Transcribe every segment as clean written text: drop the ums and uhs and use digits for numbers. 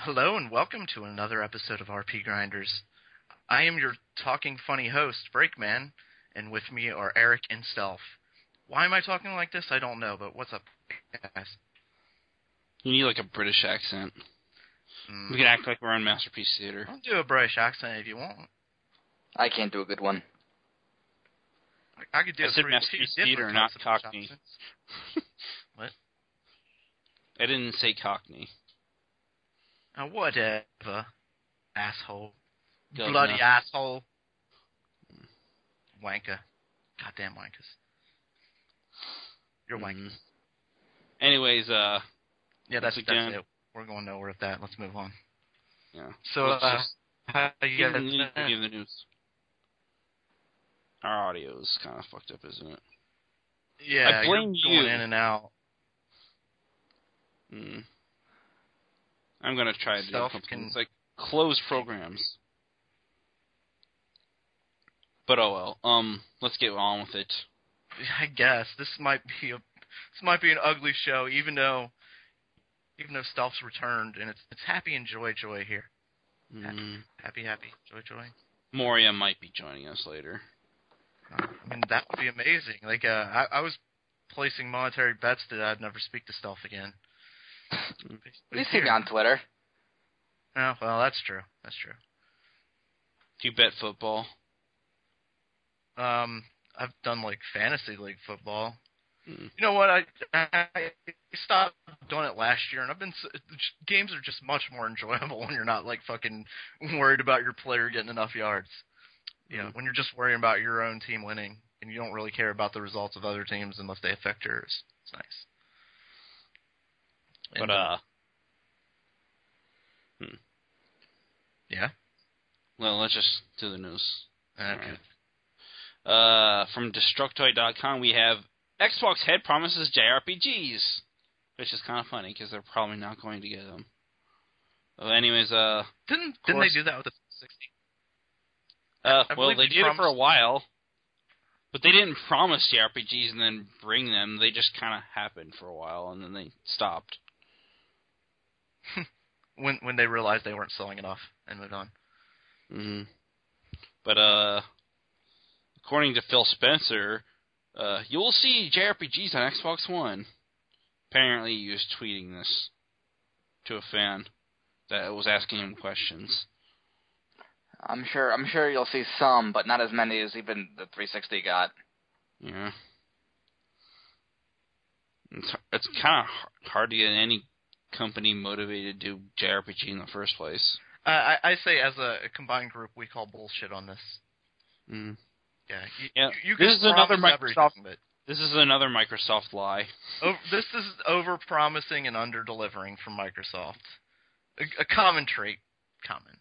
Hello and welcome to another episode of RP Grinders. I am your talking funny host, Breakman, and with me are Eric and Stealth. Why am I talking like this? I don't know, but what's up, guys? You need like a British accent. We can act like we're on Masterpiece Theater. I'll do a British accent if you want. I can't do a good one. I could do I said Masterpiece Theater, not Cockney. What? I didn't say Cockney. Whatever. Asshole. Good Bloody enough. asshole. Wanker. Goddamn wankers. You're wankers. Anyways, Yeah, that's again. it. We're going nowhere with that. Let's move on. yeah. So, Let's just how you give guys the news. Our audio is kind of fucked up, isn't it? Yeah, I blame you're you. going in and out. I'm gonna try to do Stealth something. can- It's like close programs. But oh well. Let's get on with it. I guess this might be an ugly show, even though Stealth's returned, and it's happy and joy here. Happy, joy. Moria might be joining us later. I mean, that would be amazing. Like, I was placing monetary bets that I'd never speak to Stealth again. At least he's on Twitter. Oh, well, that's true. Do you bet football? I've done like fantasy league football. Mm. You know what? I stopped doing it last year, and games are just much more enjoyable when you're not like fucking worried about your player getting enough yards. You know, when you're just worrying about your own team winning, and you don't really care about the results of other teams unless they affect yours. It's nice. But yeah. Well, let's just do the news. Okay. Right. From Destructoid.com, we have Xbox head promises JRPGs, which is kind of funny because they're probably not going to get them. Well, anyways, didn't they do that with the 360? well, they did it for a while, but they didn't promise JRPGs and then bring them. They just kind of happened for a while, and then they stopped. when they realized they weren't selling enough and moved on. Mm-hmm. But according to Phil Spencer, you will see JRPGs on Xbox One. Apparently, he was tweeting this to a fan that was asking him questions. I'm sure you'll see some, but not as many as even the 360 got. Yeah. It's kind of hard to get any company motivated to do JRPG in the first place. I say as a combined group, we call bullshit on this. Mm. Yeah, you can this is another promise Microsoft. everything, but This is another Microsoft lie. this is over-promising and under-delivering from Microsoft. A common trait. Common.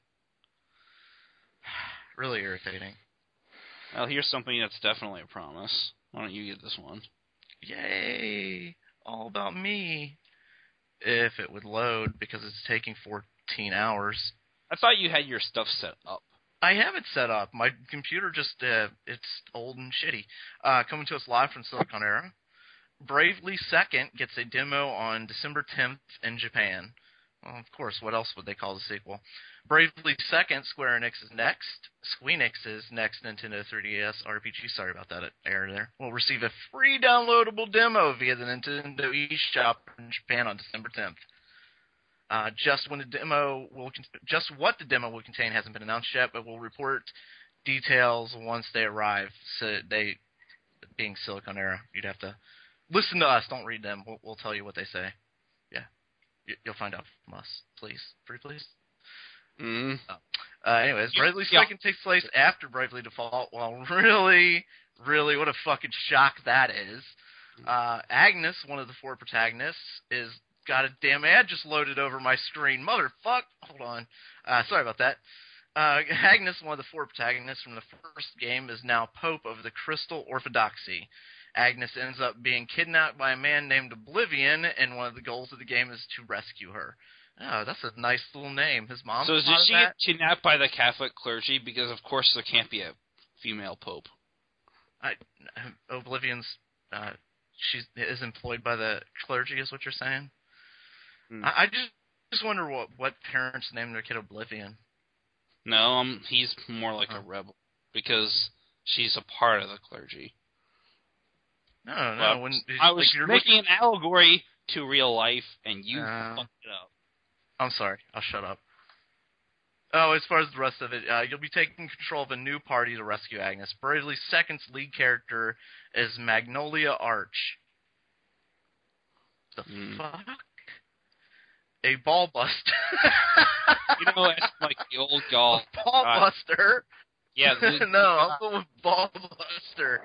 Really irritating. Well, here's something that's definitely a promise. Why don't you get this one? Yay! All about me. If it would load, because it's taking 14 hours. I thought you had your stuff set up. I have it set up. My computer just, it's old and shitty. Coming to us live from Silicon Era. Bravely Second gets a demo on December 10th in Japan. Well, of course, what else would they call the sequel? Bravely Second, Square Enix's next Nintendo 3DS RPG, sorry about that error there, will receive a free downloadable demo via the Nintendo eShop in Japan on December 10th. Just what the demo will contain hasn't been announced yet, but we'll report details once they arrive. So they, being Silicon Era, you'd have to listen to us. Don't read them. We'll tell you what they say. Yeah, you'll find out from us. Please, pretty please. Mm. Anyways, Bravely Second takes place after Bravely Default. Well, really, what a fucking shock that is. Agnes, one of the four protagonists, got a damn ad just loaded over my screen. Motherfuck! Hold on. Sorry about that. Agnes, one of the four protagonists from the first game, is now Pope of the Crystal Orthodoxy. Agnes ends up being kidnapped by a man named Oblivion, and one of the goals of the game is to rescue her. Oh, that's a nice little name. His mom. So did she get kidnapped by the Catholic clergy? Because of course there can't be a female pope. Oblivion's she is employed by the clergy, is what you're saying? Hmm. I just just wonder what parents named their kid Oblivion. No, he's more like a rebel because she's a part of the clergy. No. I was making an allegory to real life, and you fucked it up. I'm sorry. I'll shut up. Oh, as far as the rest of it, you'll be taking control of a new party to rescue Agnes. Bravely Second's lead character is Magnolia Arch. The fuck? A ball buster. It's like the old golf. A ball buster? Yeah. No, I'll go with ball buster.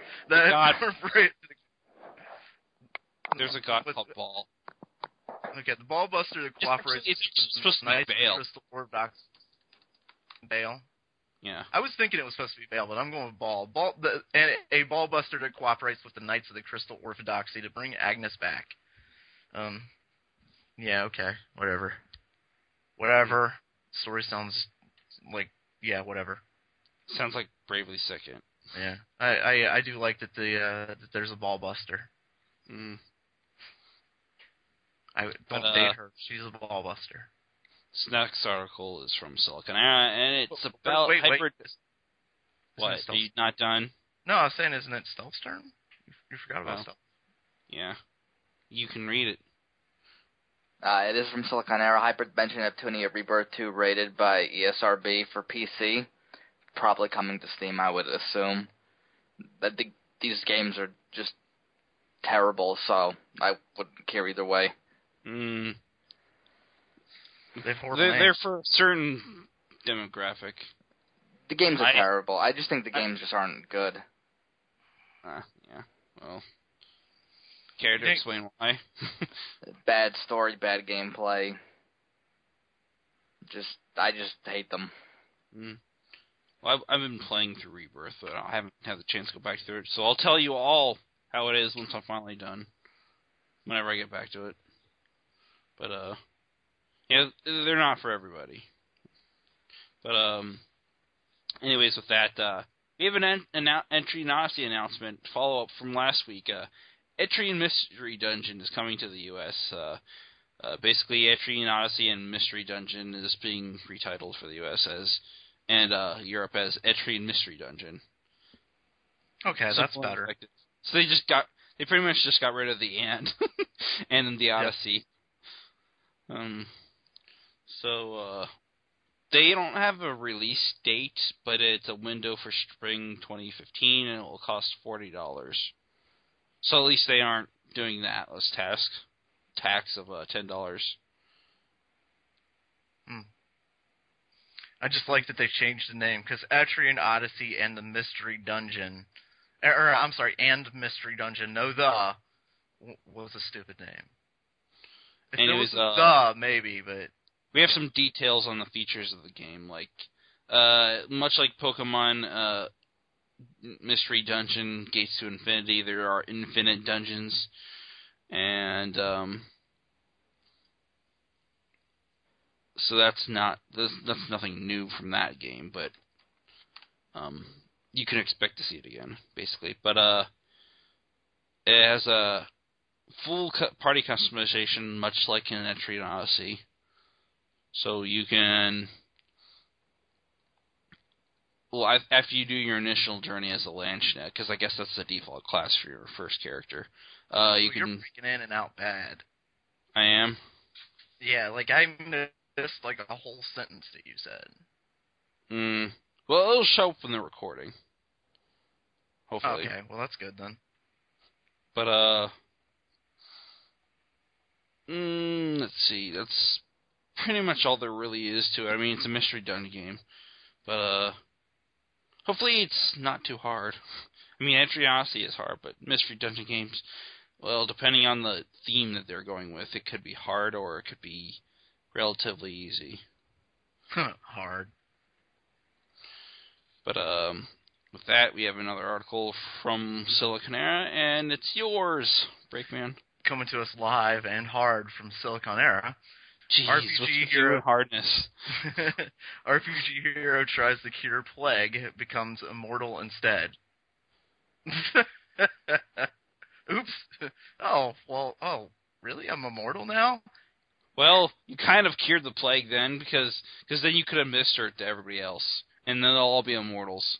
There's a god called Ball. Okay, the ball buster that cooperates. It's supposed to be Bale. Crystal Orthodox. Bale. Yeah. I was thinking it was supposed to be Bale, but I'm going with Ball. A ball buster that cooperates with the Knights of the Crystal Orthodoxy to bring Agnes back. Yeah, okay, whatever. Story sounds like, yeah, whatever. Sounds like Bravely Second. Yeah, I do like that that there's a ball buster. Don't date her. She's a ball buster. This next article is from Silicon Era, and it's about hybrid. What? Are you not done? No, I was saying, isn't it Stealth's turn? You forgot about Stealth. Yeah. You can read it. It is from Silicon Era. Hyperdimension Neptunia Rebirth 2 rated by ESRB for PC. Probably coming to Steam, I would assume. These games are just terrible, so I wouldn't care either way. They're for a certain demographic. The games are terrible. I just think the games just aren't good. Yeah. Well, care to explain why? Bad story, bad gameplay. I just hate them. Well, I've been playing through Rebirth, but I haven't had the chance to go back through it. So I'll tell you all how it is once I'm finally done. Whenever I get back to it. But yeah, they're not for everybody. But anyways, with that, we have an Entry and Odyssey announcement follow-up from last week. Entry and Mystery Dungeon is coming to the U.S. Basically, Entry and Odyssey and Mystery Dungeon is being retitled for the U.S. and Europe as Entry and Mystery Dungeon. Okay, that's better. So they pretty much just got rid of the and and the Odyssey. Yep. So they don't have a release date, but it's a window for spring 2015, and it will cost $40. So at least they aren't doing that as tax of $10. I just like that they changed the name, because Etrian Odyssey and the Mystery Dungeon, and Mystery Dungeon, was a stupid name. If it was maybe, but... We have some details on the features of the game, like, much like Pokemon Mystery Dungeon, Gates to Infinity, there are infinite dungeons, and, so that's nothing new from that game, but, you can expect to see it again, basically. But, it has a full party customization, much like in Entry and Odyssey. So you can, after you do your initial journey as a Lanchnet, because I guess that's the default class for your first character, you're freaking in and out bad. I am? Yeah, like I missed like a whole sentence that you said. Well, it'll show up in the recording. Hopefully. Okay, well that's good then. But, let's see, that's pretty much all there really is to it. I mean, it's a Mystery Dungeon game, but, hopefully it's not too hard. I mean, Entry Odyssey is hard, but Mystery Dungeon games, well, depending on the theme that they're going with, it could be hard or it could be relatively easy. Hard. But, with that, we have another article from Silicon Era, and it's yours, Breakman. Coming to us live and hard from Silicon Era. Jeez, RPG Hero hardness. RPG Hero tries to cure plague, becomes immortal instead. Oops. Oh, really? I'm immortal now? Well, you kind of cured the plague then, because then you could administer it to everybody else, and then they'll all be immortals.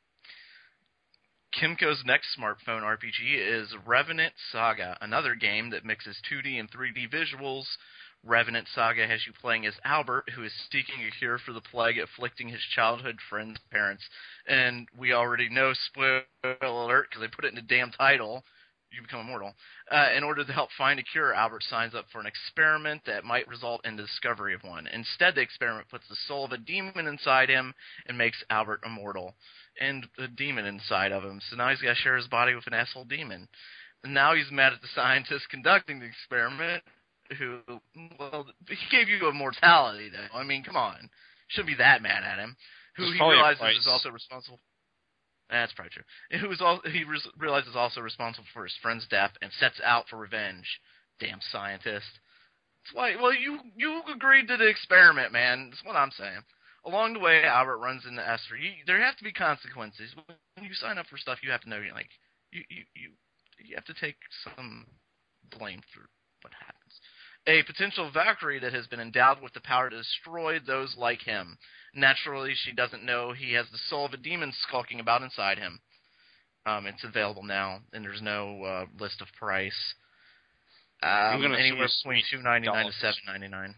Kimco's next smartphone RPG is Revenant Saga, another game that mixes 2D and 3D visuals. Revenant Saga has you playing as Albert, who is seeking a cure for the plague afflicting his childhood friend's parents. And we already know, spoiler alert, because they put it in the damn title, you become immortal. In order to help find a cure, Albert signs up for an experiment that might result in the discovery of one. Instead, the experiment puts the soul of a demon inside him and makes Albert immortal. And a demon inside of him. So now he's got to share his body with an asshole demon. And now he's mad at the scientist conducting the experiment, who, well, he gave you immortality, though. I mean, come on. Shouldn't be that mad at him. Who he realizes is also responsible. That's probably true. He realizes also responsible for his friend's death and sets out for revenge. Damn scientist. That's why. Well, you agreed to the experiment, man. That's what I'm saying. Along the way, Albert runs into Esther. There have to be consequences. When you sign up for stuff, you have to know, like, you have to take some blame for what happens. A potential Valkyrie that has been endowed with the power to destroy those like him. Naturally, she doesn't know he has the soul of a demon skulking about inside him. It's available now, and there's no list of price. Anywhere between $2.99 to $7.99.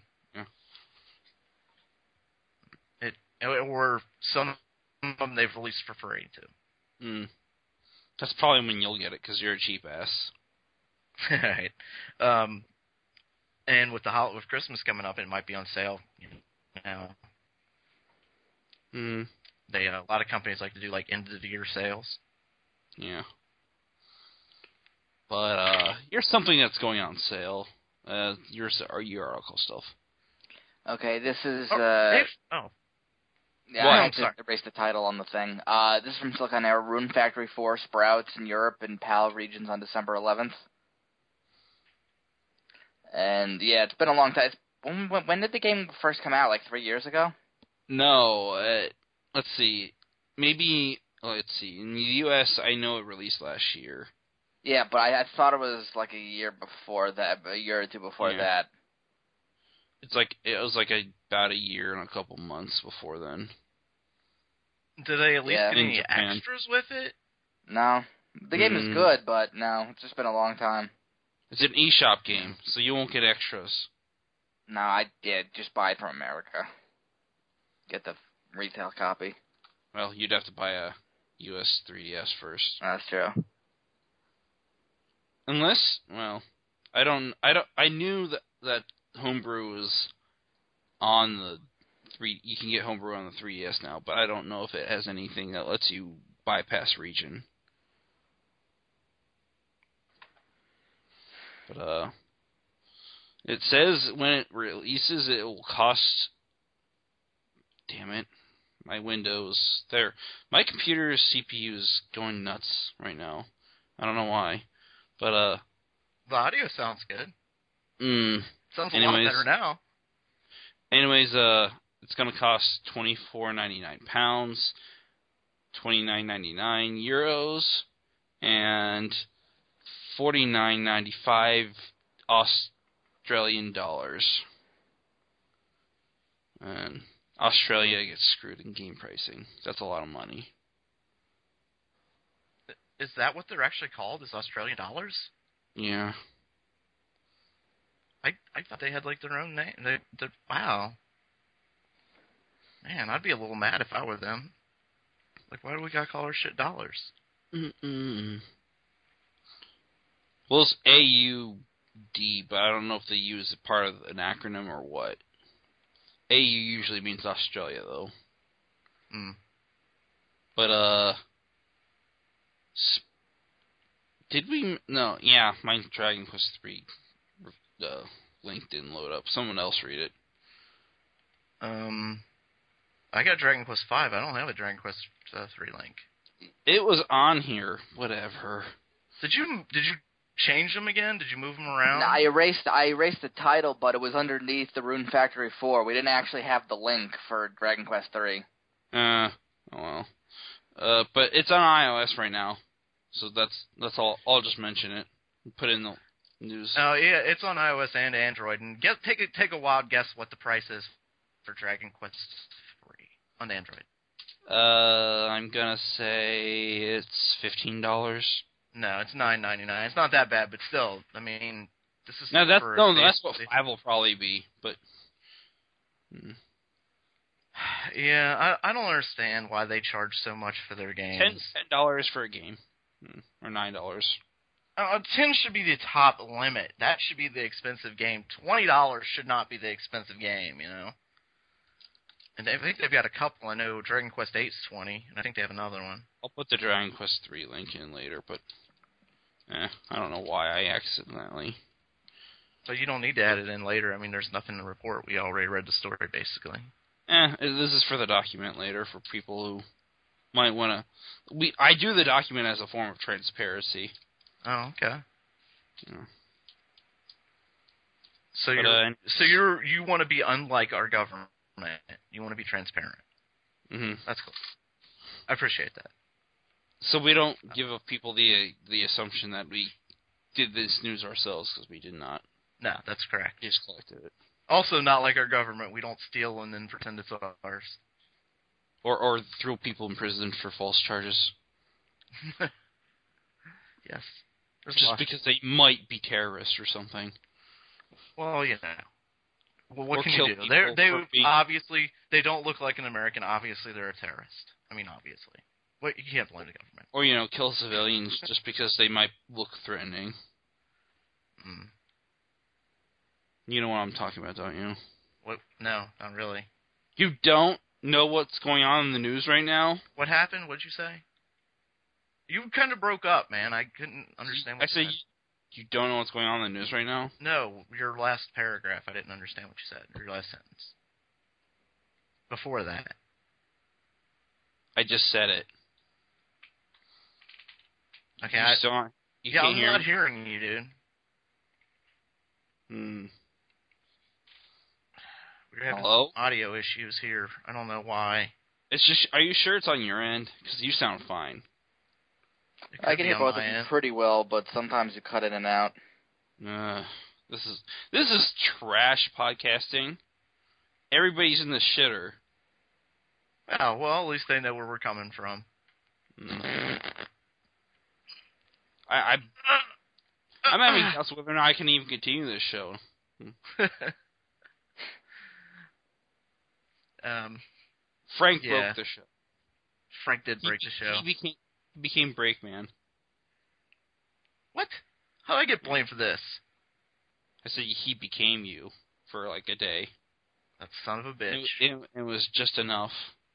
Or some of them they've released for free, too. That's probably when you'll get it, because you're a cheap ass. Right. And with Christmas coming up, it might be on sale now. A lot of companies like to do, like, end-of-the-year sales. Yeah. But, here's something that's going on sale. Your article stuff. Okay, this is... Yeah, well, I had to erase the title on the thing. This is from Silicon Era. Rune Factory 4 sprouts in Europe and PAL regions on December 11th. And, yeah, it's been a long time. When did the game first come out? Like 3 years ago? No, let's see. Maybe, let's see. In the U.S., I know it released last year. Yeah, but I thought it was like a year before that, a year or two before that. It was about a year and a couple months before then. Do they at least get any extras with it? No. The game is good, but no, it's just been a long time. It's an eShop game, so you won't get extras. No, I did. Just buy it from America. Get the retail copy. Well, you'd have to buy a US 3DS first. That's true. Unless, well, I knew that Homebrew was on the you can get Homebrew on the 3DS now, but I don't know if it has anything that lets you bypass region. But it says when it releases, it will cost. Damn it, my Windows there. My computer's CPU is going nuts right now. I don't know why, but the audio sounds good. Sounds a lot better now. Anyways, it's gonna cost £24.99, €29.99, and $49.95 Australian dollars. And Australia gets screwed in game pricing. That's a lot of money. Is that what they're actually called? Is Australian dollars? Yeah. I thought they had, like, their own name. Wow. Man, I'd be a little mad if I were them. Like, why do we gotta call our shit dollars? Well, it's AUD, but I don't know if the U is part of an acronym or what. AU usually means Australia, though. But, did we... No, yeah, my Dragon Quest 3 link didn't load up. Someone else read it. I got Dragon Quest 5. I don't have a Dragon Quest 3 link. It was on here. Whatever. Did you change them again? Did you move them around? No, I erased the title, but it was underneath the Rune Factory 4. We didn't actually have the link for Dragon Quest 3. Oh well. But it's on iOS right now, so that's all. I'll just mention it. Put it in the news. Oh yeah, it's on iOS and Android. And take a wild guess what the price is for Dragon Quest III on Android. I'm gonna say it's $15. No, it's $9.99. It's not that bad, but still, I mean, this is No, that's for that's what 5 will probably be. But yeah, I don't understand why they charge so much for their games. $10 for a game, or $9. 10 should be the top limit. That should be the expensive game. $20 should not be the expensive game, you know. And I think they've got a couple. I know Dragon Quest VIII is $20, and I think they have another one. I'll put the Dragon Quest III link in later, but I don't know why I accidentally. But you don't need to add it in later. I mean, there's nothing to report. We already read the story, basically. This is for the document later for people who might want to. I do the document as a form of transparency. Oh, okay. Yeah. So you want to be unlike our government. You want to be transparent. Mm-hmm. That's cool. I appreciate that. So we don't give people the assumption that we did this news ourselves, because we did not. No, that's correct. We just collected it. Also, not like our government. We don't steal and then pretend it's ours. Or throw people in prison for false charges. Yes. Just because they might be terrorists or something. Well, you know. Well, what or can kill you do? They obviously, they don't look like an American. Obviously, they're a terrorist. I mean, obviously. Well, you can't blame the government. Or, kill civilians just because they might look threatening. Mm. You know what I'm talking about, don't you? What? No, not really. You don't know what's going on in the news right now? What happened? What'd you say? You kind of broke up, man. I couldn't understand what you said. You don't know what's going on in the news right now? No, your last paragraph. I didn't understand what you said. Or your last sentence. Before that. I just said it. Okay, you can't I'm hear not me? hearing you, dude. We're having Hello? audio issues here. I don't know why. It's just. Are you sure it's on your end? Because you sound fine. I can hear both of you pretty well, but sometimes you cut in and out. This is trash podcasting. Everybody's in the shitter. Oh, well, at least they know where we're coming from. I'm having doubts whether or not I can even continue this show. Frank broke the show. Frank did break the show. He became Breakman. What? How did I get blamed for this? I said he became you for like a day. That son of a bitch. It was just enough.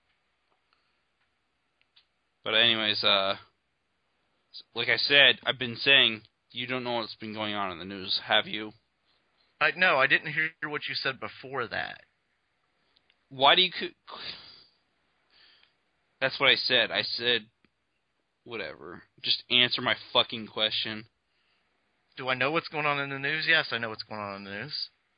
But anyways, like I said, I've been saying, you don't know what's been going on in the news, have you? No, I didn't hear what you said before that. Why do you... That's what I said. I said, whatever. Just answer my fucking question. Do I know what's going on in the news? Yes, I know what's going on in the news.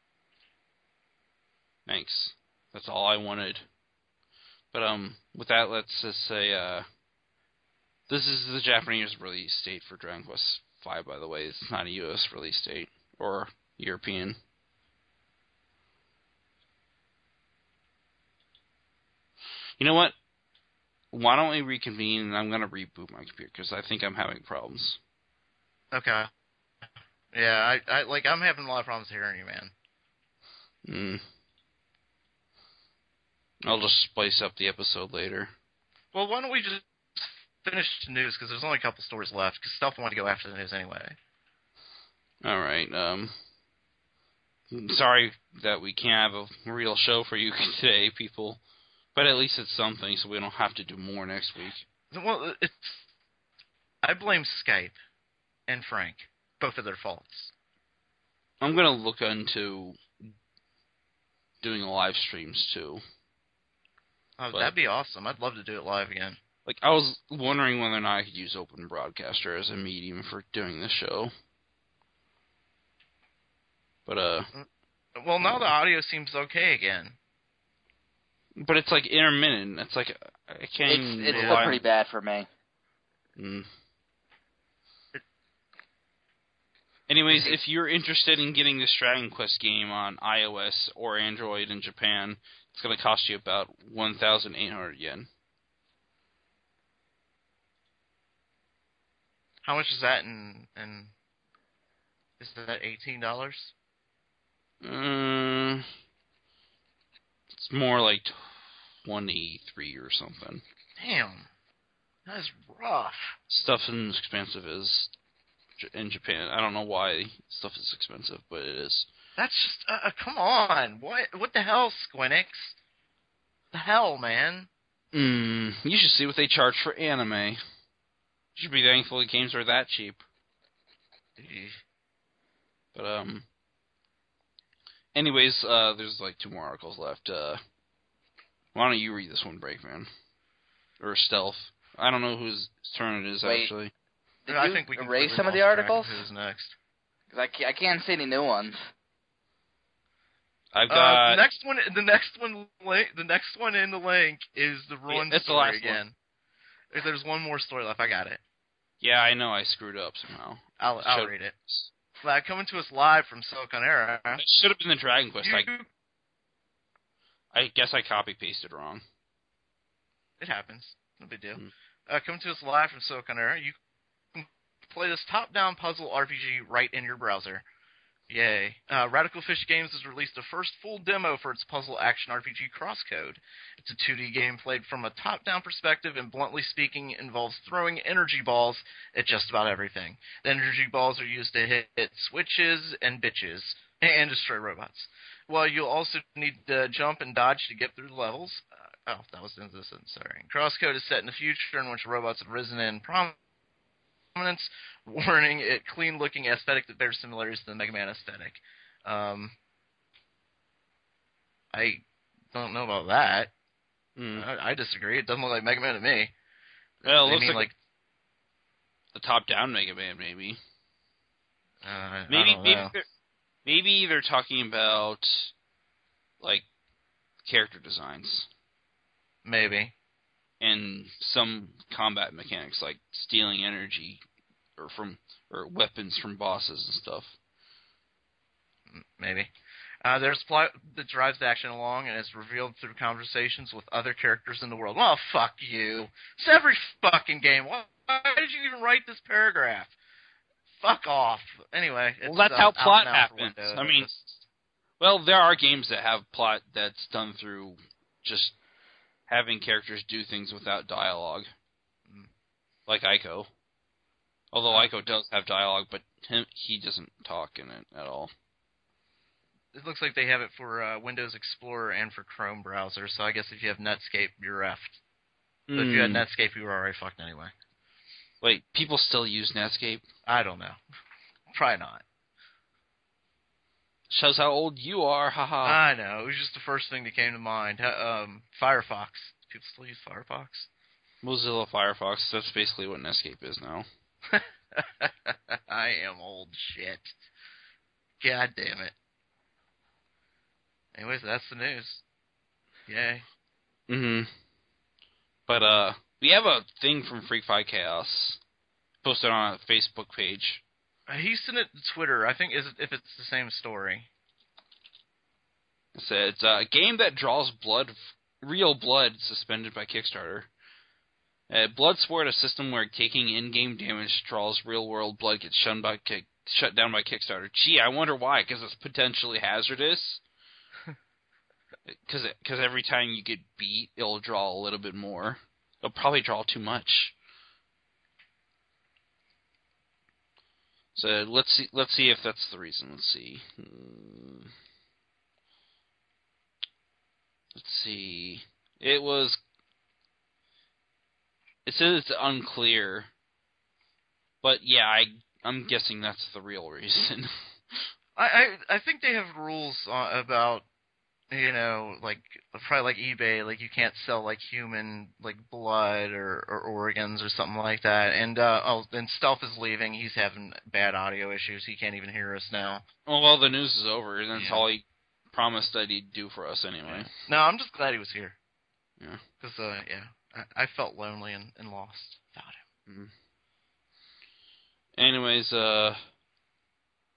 Thanks. That's all I wanted. But with that, let's just say this is the Japanese release date for Dragon Quest V, by the way. It's not a US release date or European. You know what? Why don't we reconvene, and I'm going to reboot my computer because I think I'm having problems. Okay. Yeah, I'm having a lot of problems hearing you, man. I'll just spice up the episode later. Well, why don't we just finish the news, because there's only a couple stories left, because Stealth wanted to go after the news anyway. All right. Sorry that we can't have a real show for you today, people. But at least it's something, so we don't have to do more next week. Well, I blame Skype and Frank. Both of their faults. I'm going to look into doing live streams, too. Oh, that'd be awesome. I'd love to do it live again. Like, I was wondering whether or not I could use Open Broadcaster as a medium for doing this show. But, well, now the audio seems okay again. But it's, like, intermittent. It's like, I can't even... It's still pretty bad for me. Anyways, if you're interested in getting this Dragon Quest game on iOS or Android in Japan, it's going to cost you about 1,800 yen. How much is that in is that $18? It's more like 23 or something. Damn. That's rough. Stuff is expensive in Japan. I don't know why stuff is expensive, but it is. That's just come on. What the hell, Squinix? The hell, man. You should see what they charge for anime. You should be thankful the games are that cheap. But anyways, there's like 2 more articles left. Why don't you read this one, Breakman? Or Stealth. I don't know whose turn it is, actually. I think we can erase some of the articles? Who's next? Because I can't see any new ones. I've got the next one in the link is the Ruin story again. If there's one more story left, I got it. Yeah, I know I screwed up somehow. I'll read it. Coming to us live from Silicon Era. It should have been the Dragon Quest. I guess I copy-pasted wrong. It happens. No big deal. Coming to us live from Silicon Era, you can play this top-down puzzle RPG right in your browser. Yay. Radical Fish Games has released the first full demo for its puzzle action RPG Crosscode. It's a 2D game played from a top-down perspective and, bluntly speaking, involves throwing energy balls at just about everything. The energy balls are used to hit switches and bitches and destroy robots. Well, you'll also need to jump and dodge to get through the levels. That was in this. Sorry. Crosscode is set in the future in which robots have risen in prominence, warning it clean-looking aesthetic that bears similarities to the Mega Man aesthetic. I don't know about that. I disagree. It doesn't look like Mega Man to me. Well, it looks like the top-down Mega Man, maybe. Maybe they're talking about like character designs. Maybe. And some combat mechanics, like stealing energy or weapons from bosses and stuff. Maybe. There's plot that drives the action along, and it's revealed through conversations with other characters in the world. Well, fuck you. It's every fucking game. Why did you even write this paragraph? Fuck off. Anyway. Well, that's how plot happens. I mean, well, there are games that have plot that's done through just having characters do things without dialogue. Like Ico. Although Ico does have dialogue, but he doesn't talk in it at all. It looks like they have it for Windows Explorer and for Chrome browser, so I guess if you have Netscape, you're effed. But if you had Netscape, you were already fucked anyway. Wait, people still use Netscape? I don't know. Probably not. Shows how old you are, haha. I know. It was just the first thing that came to mind. Firefox. People still use Firefox? Mozilla Firefox. That's basically what Netscape is now. I am old shit. God damn it. Anyways, that's the news. Yay. But, we have a thing from Freak Fight Chaos posted on a Facebook page. He sent it to Twitter. I think if it's the same story. It says, it's a game that draws blood, real blood, suspended by Kickstarter. Bloodsport, a system where taking in-game damage draws real-world blood, gets shut down by Kickstarter. Gee, I wonder why. Because it's potentially hazardous. Because every time you get beat, it'll draw a little bit more. It'll probably draw too much. So let's see if that's the reason. Let's see. Let's see. It says it's unclear. But yeah, I'm guessing that's the real reason. I think they have rules about, you know, like probably like eBay, like you can't sell like human like blood or organs or something like that. And and Stealth is leaving. He's having bad audio issues. He can't even hear us now. Oh, well, the news is over. That's all he promised that he'd do for us anyway. No, I'm just glad he was here. Yeah. Because I felt lonely and lost without him. Anyways,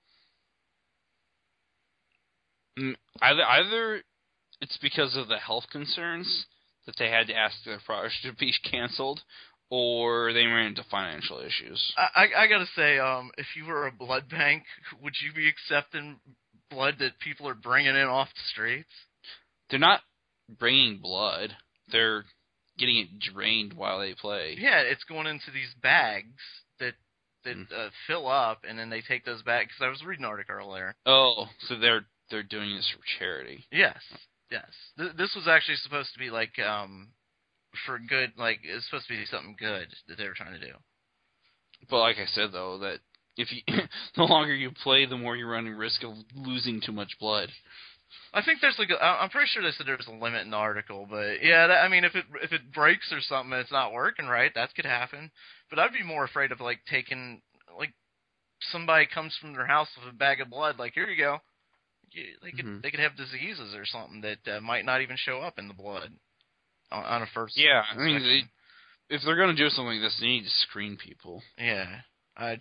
Either it's because of the health concerns that they had to ask their product to be canceled, or they ran into financial issues. I gotta say, if you were a blood bank, would you be accepting blood that people are bringing in off the streets? They're not bringing blood. They're getting it drained while they play. Yeah, it's going into these bags that fill up, and then they take those bags. Because I was reading an article earlier. Oh, so they're doing this for charity. Yes. This was actually supposed to be like for good. Like it's supposed to be something good that they were trying to do. But like I said, though, that if you the longer you play, the more you're running risk of losing too much blood. I think there's I'm pretty sure they said there's a limit in the article, but yeah, I mean, if it breaks or something and it's not working right, that could happen. But I'd be more afraid of like taking like somebody comes from their house with a bag of blood, like here you go. They could have diseases or something that might not even show up in the blood on a first. Yeah, I mean, if they're going to do something like this, they need to screen people. Yeah, I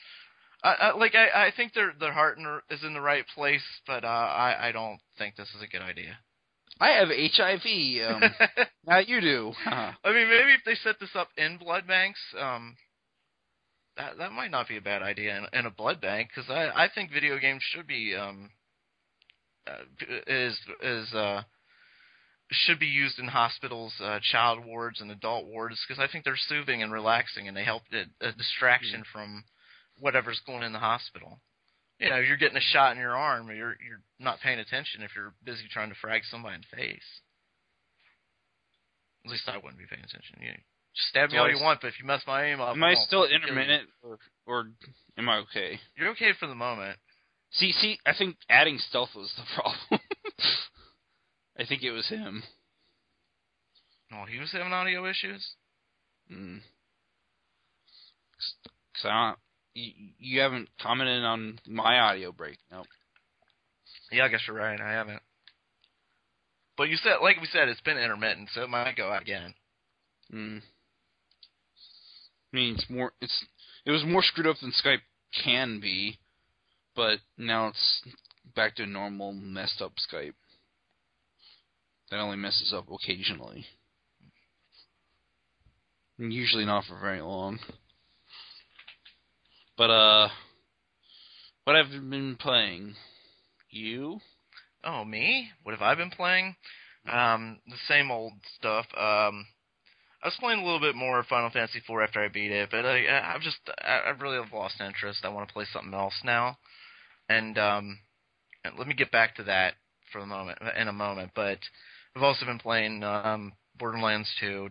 think their heart is in the right place, but I don't think this is a good idea. I have HIV. Now you do. I mean, maybe if they set this up in blood banks, that might not be a bad idea in a blood bank, because I think video games should be should be used in hospitals, child wards, and adult wards, because I think they're soothing and relaxing, and they help a distraction from whatever's going in the hospital. You know, you're getting a shot in your arm, or you're not paying attention if you're busy trying to frag somebody in the face. At least I wouldn't be paying attention. You just stab me all you want, but if you mess my aim up, am I still intermittent, or am I okay? You're okay for the moment. See, I think adding stealth was the problem. I think it was him. Oh, he was having audio issues? You haven't commented on my audio break. Nope. Yeah, I guess you're right. I haven't. But you said, like we said, it's been intermittent, so it might go out again. I mean, it was more screwed up than Skype can be, but now it's back to normal messed up Skype. That only messes up occasionally. And usually not for very long. But, what have you been playing? You? Oh, me? What have I been playing? The same old stuff. I was playing a little bit more Final Fantasy IV after I beat it, but I really have lost interest. I want to play something else now. And let me get back to that in a moment. But I've also been playing Borderlands 2,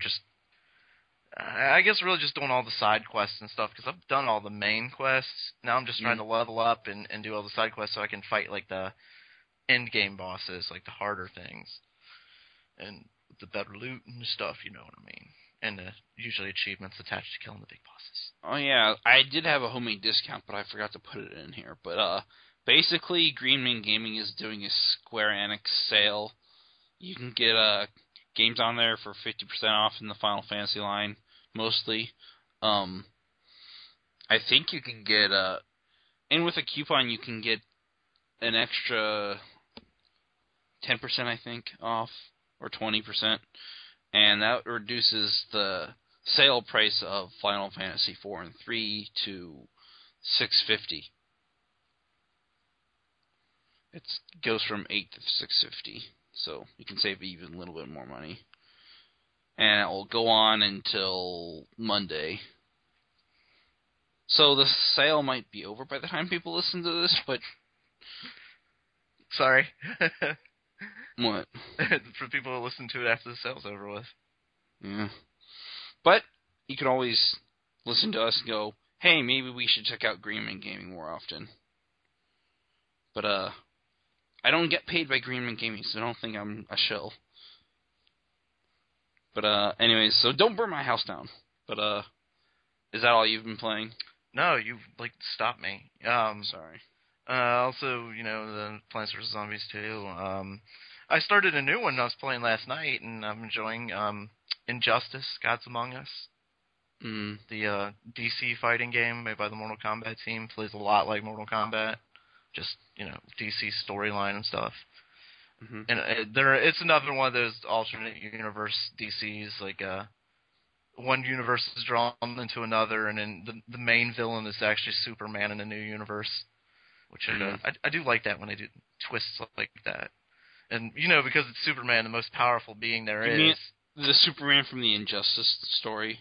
I guess really just doing all the side quests and stuff, because I've done all the main quests. Now I'm just trying to level up and do all the side quests so I can fight like the end game bosses, like the harder things. And the better loot and stuff, you know what I mean. And usually achievements attached to killing the big bosses. Oh yeah, I did have a homemade discount, but I forgot to put it in here. But basically, Greenman Gaming is doing a Square Enix sale. You can get games on there for 50% off in the Final Fantasy line, mostly. I think you can get and with a coupon you can get an extra 10%, I think, off, or 20%, and that reduces the sale price of Final Fantasy 4 and 3 to $650. It goes from $8 to $650, so you can save even a little bit more money. And it will go on until Monday. So the sale might be over by the time people listen to this, but... Sorry. What? For people to listen to it after the sale's over with. Yeah. But you can always listen to us and go, hey, maybe we should check out Greenman Gaming more often. But, I don't get paid by Greenman Gaming, so I don't think I'm a shill. But, anyways, so don't burn my house down. But, is that all you've been playing? No, you stopped me. Sorry. Also, the Plants vs. Zombies 2. I started a new one I was playing last night, and I'm enjoying Injustice: Gods Among Us. The DC fighting game made by the Mortal Kombat team. Plays a lot like Mortal Kombat. Just, DC storyline and stuff. Mm-hmm. And it's another one of those alternate universe DCs, like one universe is drawn into another, and then the main villain is actually Superman in a new universe, which I do like that when they do twists like that. And because it's Superman, the most powerful being there is. You mean the Superman from the Injustice story?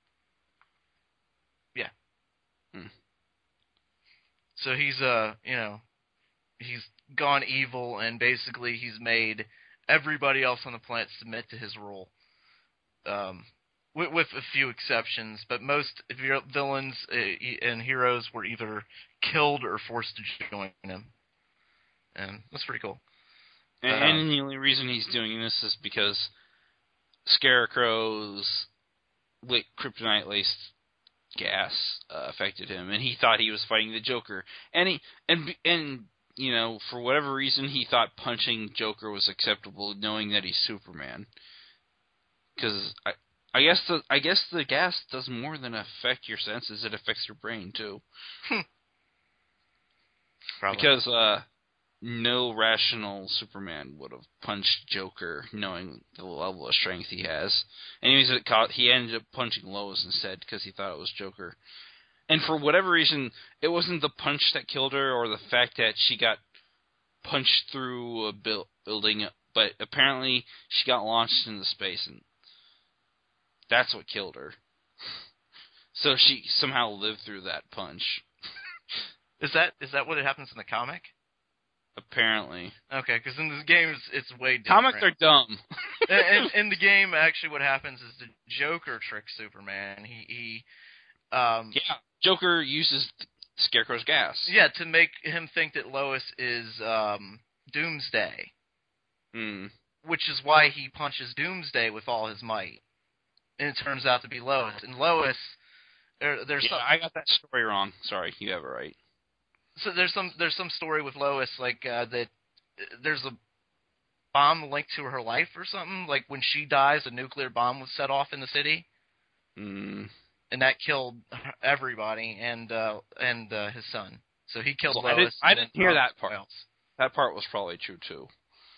Yeah. Hmm. So he's he's gone evil, and basically he's made everybody else on the planet submit to his rule. With a few exceptions, but most villains and heroes were either killed or forced to join him, and that's pretty cool. And the only reason he's doing this is because Scarecrow's kryptonite-laced gas affected him, and he thought he was fighting the Joker. And for whatever reason, he thought punching Joker was acceptable, knowing that he's Superman. Because I guess the gas does more than affect your senses; it affects your brain too. Probably. Because no rational Superman would have punched Joker, knowing the level of strength he has. Anyways, he ended up punching Lois instead because he thought it was Joker. And for whatever reason, it wasn't the punch that killed her or the fact that she got punched through a building, but apparently she got launched into space, and that's what killed her. So she somehow lived through that punch. Is that what happens in the comic? Apparently. Okay, because in the game it's way different. Comics are dumb. in the game, actually, what happens is the Joker tricks Superman. Joker uses Scarecrow's gas. Yeah, to make him think that Lois is Doomsday. Mm. Which is why he punches Doomsday with all his might. And it turns out to be Lois. And Lois, I got that story wrong. Sorry, you have it right. So there's some story with Lois, like that there's a bomb linked to her life or something. Like when she dies, a nuclear bomb was set off in the city. Mm. And that killed everybody and his son. So he killed Lois. I didn't hear that part. Else. That part was probably true too.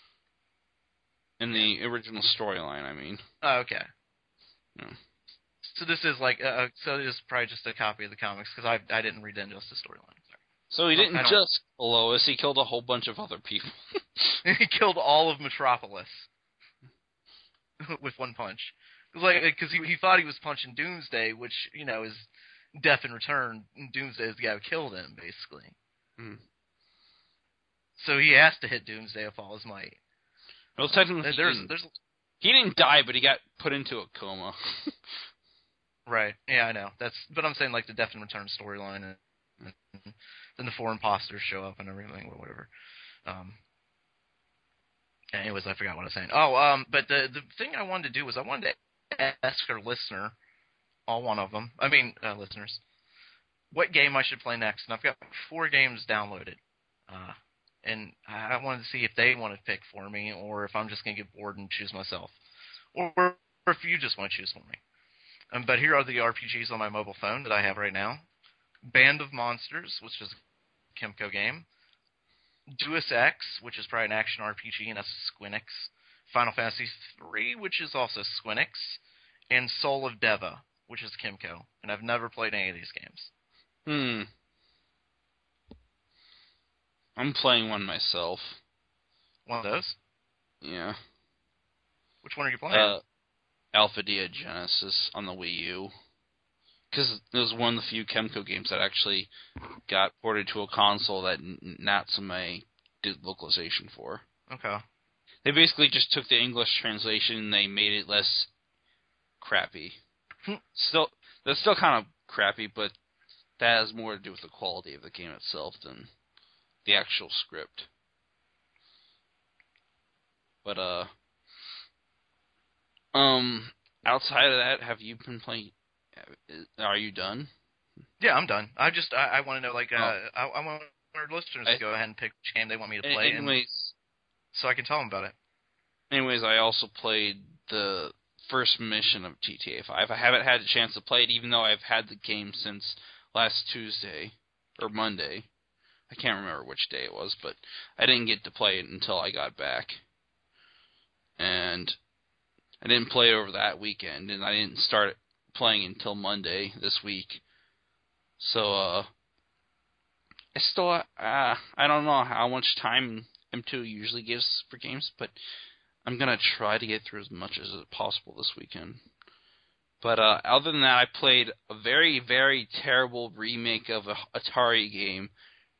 In the original storyline, I mean. Oh, okay. Yeah. So this is like so it is probably just a copy of the comics because I didn't read the Injustice storyline. Sorry. So he didn't just kill Lois; he killed a whole bunch of other people. He killed all of Metropolis with one punch. Because he thought he was punching Doomsday, which is Death in Return. Doomsday is the guy who killed him, basically. Mm. So he has to hit Doomsday with all his might. Well, technically, he didn't die, but he got put into a coma. Right. Yeah, I know. But I'm saying like the Death in Return storyline, and then the four imposters show up and everything, or whatever. Anyways, I forgot what I was saying. But the thing I wanted to do was I wanted to ask our listener, all one of them, listeners, what game I should play next. And I've got 4 games downloaded. And I wanted to see if they want to pick for me, or if I'm just going to get bored and choose myself. Or if you just want to choose for me. But here are the RPGs on my mobile phone that I have right now. Band of Monsters, which is a Kemco game. Deus Ex, which is probably an action RPG, and that's Squeenix. Final Fantasy III, which is also Squeenix. And Soul of Deva, which is Kemco. And I've never played any of these games. I'm playing one myself. One of those? Yeah. Which one are you playing? Alpha Dia Genesis on the Wii U. Because it was one of the few Kemco games that actually got ported to a console that Natsume did localization for. Okay. They basically just took the English translation and they made it less crappy. That's still kind of crappy, but that has more to do with the quality of the game itself than the actual script. But outside of that, have you been playing? Are you done? Yeah, I'm done. I want to know, I want our listeners to go ahead and pick which game they want me to play, so I can tell them about it. Anyways, I also played the first mission of GTA 5. I haven't had a chance to play it, even though I've had the game since last Tuesday or Monday. I can't remember which day it was, but I didn't get to play it until I got back. and I didn't play it over that weekend, and I didn't start playing until Monday this week. So, I still, I don't know how much time M2 usually gives for games, but I'm going to try to get through as much as possible this weekend. But other than that, I played a very, very terrible remake of an Atari game,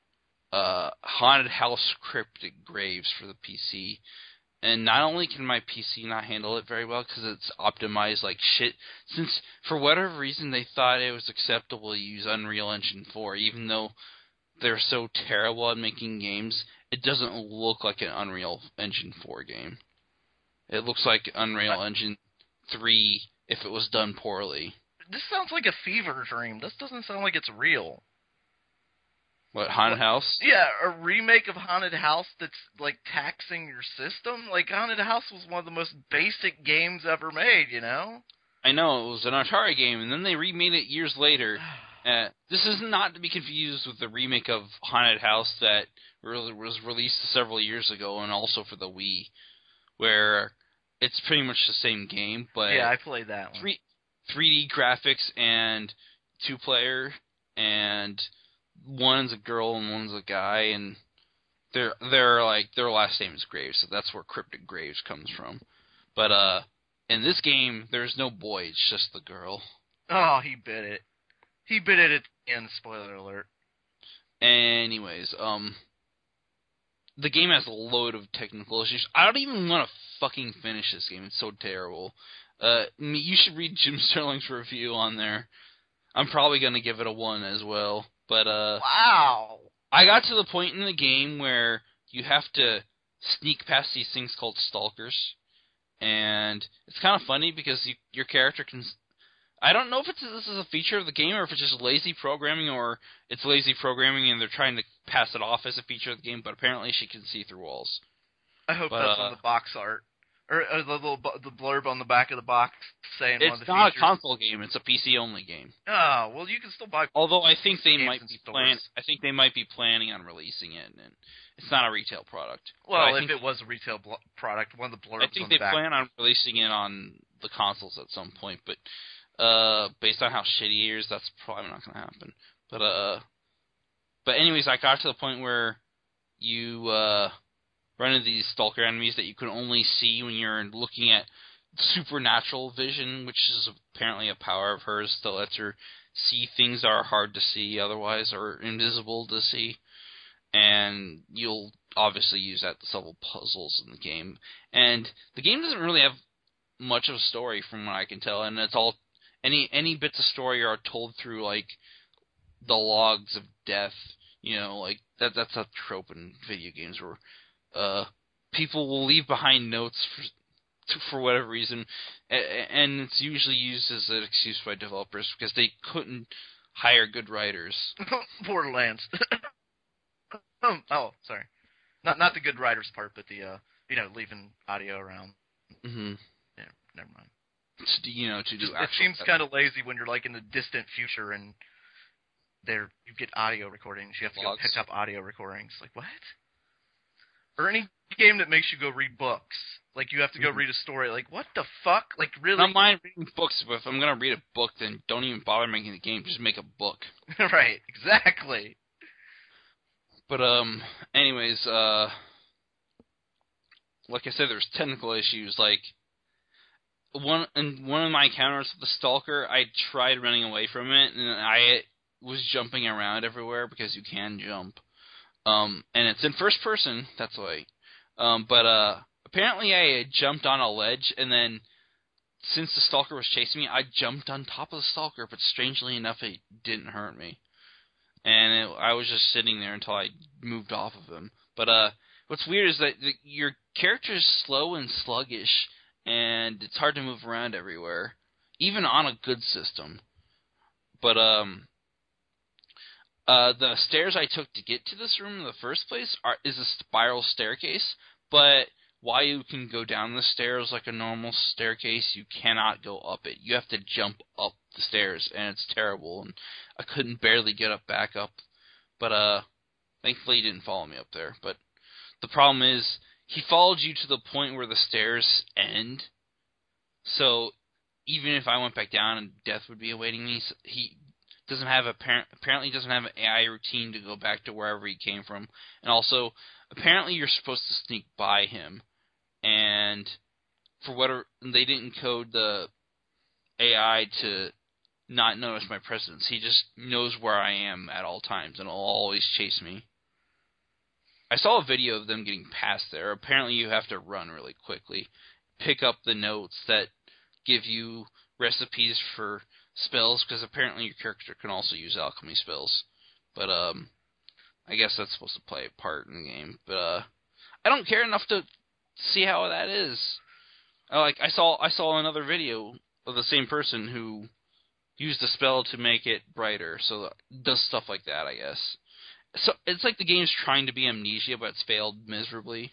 Haunted House Cryptic Graves for the PC. And not only can my PC not handle it very well because it's optimized like shit, since for whatever reason they thought it was acceptable to use Unreal Engine 4, even though they're so terrible at making games, it doesn't look like an Unreal Engine 4 game. It looks like Unreal Engine 3 if it was done poorly. This sounds like a fever dream. This doesn't sound like it's real. What, Haunted House? Yeah, a remake of Haunted House that's, like, taxing your system? Like, Haunted House was one of the most basic games ever made, you know? I know, it was an Atari game, and then they remade it years later. This is not to be confused with the remake of Haunted House that was released several years ago, and also for the Wii, where it's pretty much the same game, but... Yeah, I played that one. 3D graphics and 2-player, and... one's a girl and one's a guy, and they're like their last name is Graves, so that's where Cryptic Graves comes from. But in this game, there's no boy; it's just the girl. Oh, he bit it. He bit it at the end. Spoiler alert. Anyways, the game has a load of technical issues. I don't even want to fucking finish this game. It's so terrible. You should read Jim Sterling's review on there. I'm probably gonna give it a 1 as well. But, wow! I got to the point in the game where you have to sneak past these things called stalkers, and it's kind of funny because your character can... I don't know if this is a feature of the game or if it's just lazy programming, or it's lazy programming and they're trying to pass it off as a feature of the game, but apparently she can see through walls. I hope that's on the box art. Or the blurb on the back of the box saying one of the features. It's not a console game. It's a PC-only game. Oh, well, you can still buy. Although I think they might be planning on releasing it, and it's not a retail product. Well, if it was a retail product, one of the blurbs. I think they plan on releasing it on the consoles at some point, but based on how shitty it is, that's probably not going to happen. But anyways, I got to the point where you run into these stalker enemies that you can only see when you're looking at supernatural vision, which is apparently a power of hers that lets her see things that are hard to see otherwise, or invisible to see. And you'll obviously use that to solve puzzles in the game. And the game doesn't really have much of a story from what I can tell, and it's all any bits of story are told through like the logs of death. You know, like that's a trope in video games where people will leave behind notes for whatever reason, and it's usually used as an excuse by developers because they couldn't hire good writers. Borderlands. Oh, sorry. Not the good writers part, but the leaving audio around. Mm-hmm. Yeah, never mind. To do. It seems kind of lazy when you're like in the distant future and you get audio recordings. You have to go pick up audio recordings. Like what? Or any game that makes you go read books. Like, you have to go read a story. Like, what the fuck? Like, really? I don't mind reading books, but if I'm going to read a book, then don't even bother making the game. Just make a book. Right, exactly. But, anyways, like I said, there's technical issues. Like, one of my encounters with the Stalker, I tried running away from it, and I was jumping around everywhere because you can jump. And it's in first person, that's why. But apparently I had jumped on a ledge, and then since the Stalker was chasing me, I jumped on top of the Stalker, but strangely enough, it didn't hurt me. And I was just sitting there until I moved off of him. But what's weird is that your character is slow and sluggish, and it's hard to move around everywhere, even on a good system. But the stairs I took to get to this room in the first place is a spiral staircase, but while you can go down the stairs like a normal staircase, you cannot go up it. You have to jump up the stairs, and it's terrible, and I couldn't barely get back up. But thankfully he didn't follow me up there. But the problem is, he followed you to the point where the stairs end. So even if I went back down and death would be awaiting me, he doesn't have apparently doesn't have an AI routine to go back to wherever he came from. And also, apparently you're supposed to sneak by him. And for whatever, they didn't code the AI to not notice my presence. He just knows where I am at all times and will always chase me. I saw a video of them getting past there. Apparently you have to run really quickly. Pick up the notes that give you recipes for spells, because apparently your character can also use alchemy spells. But I guess that's supposed to play a part in the game. But I don't care enough to see how that is. I saw another video of the same person who used a spell to make it brighter, so it does stuff like that, I guess. So it's like the game's trying to be Amnesia, but it's failed miserably.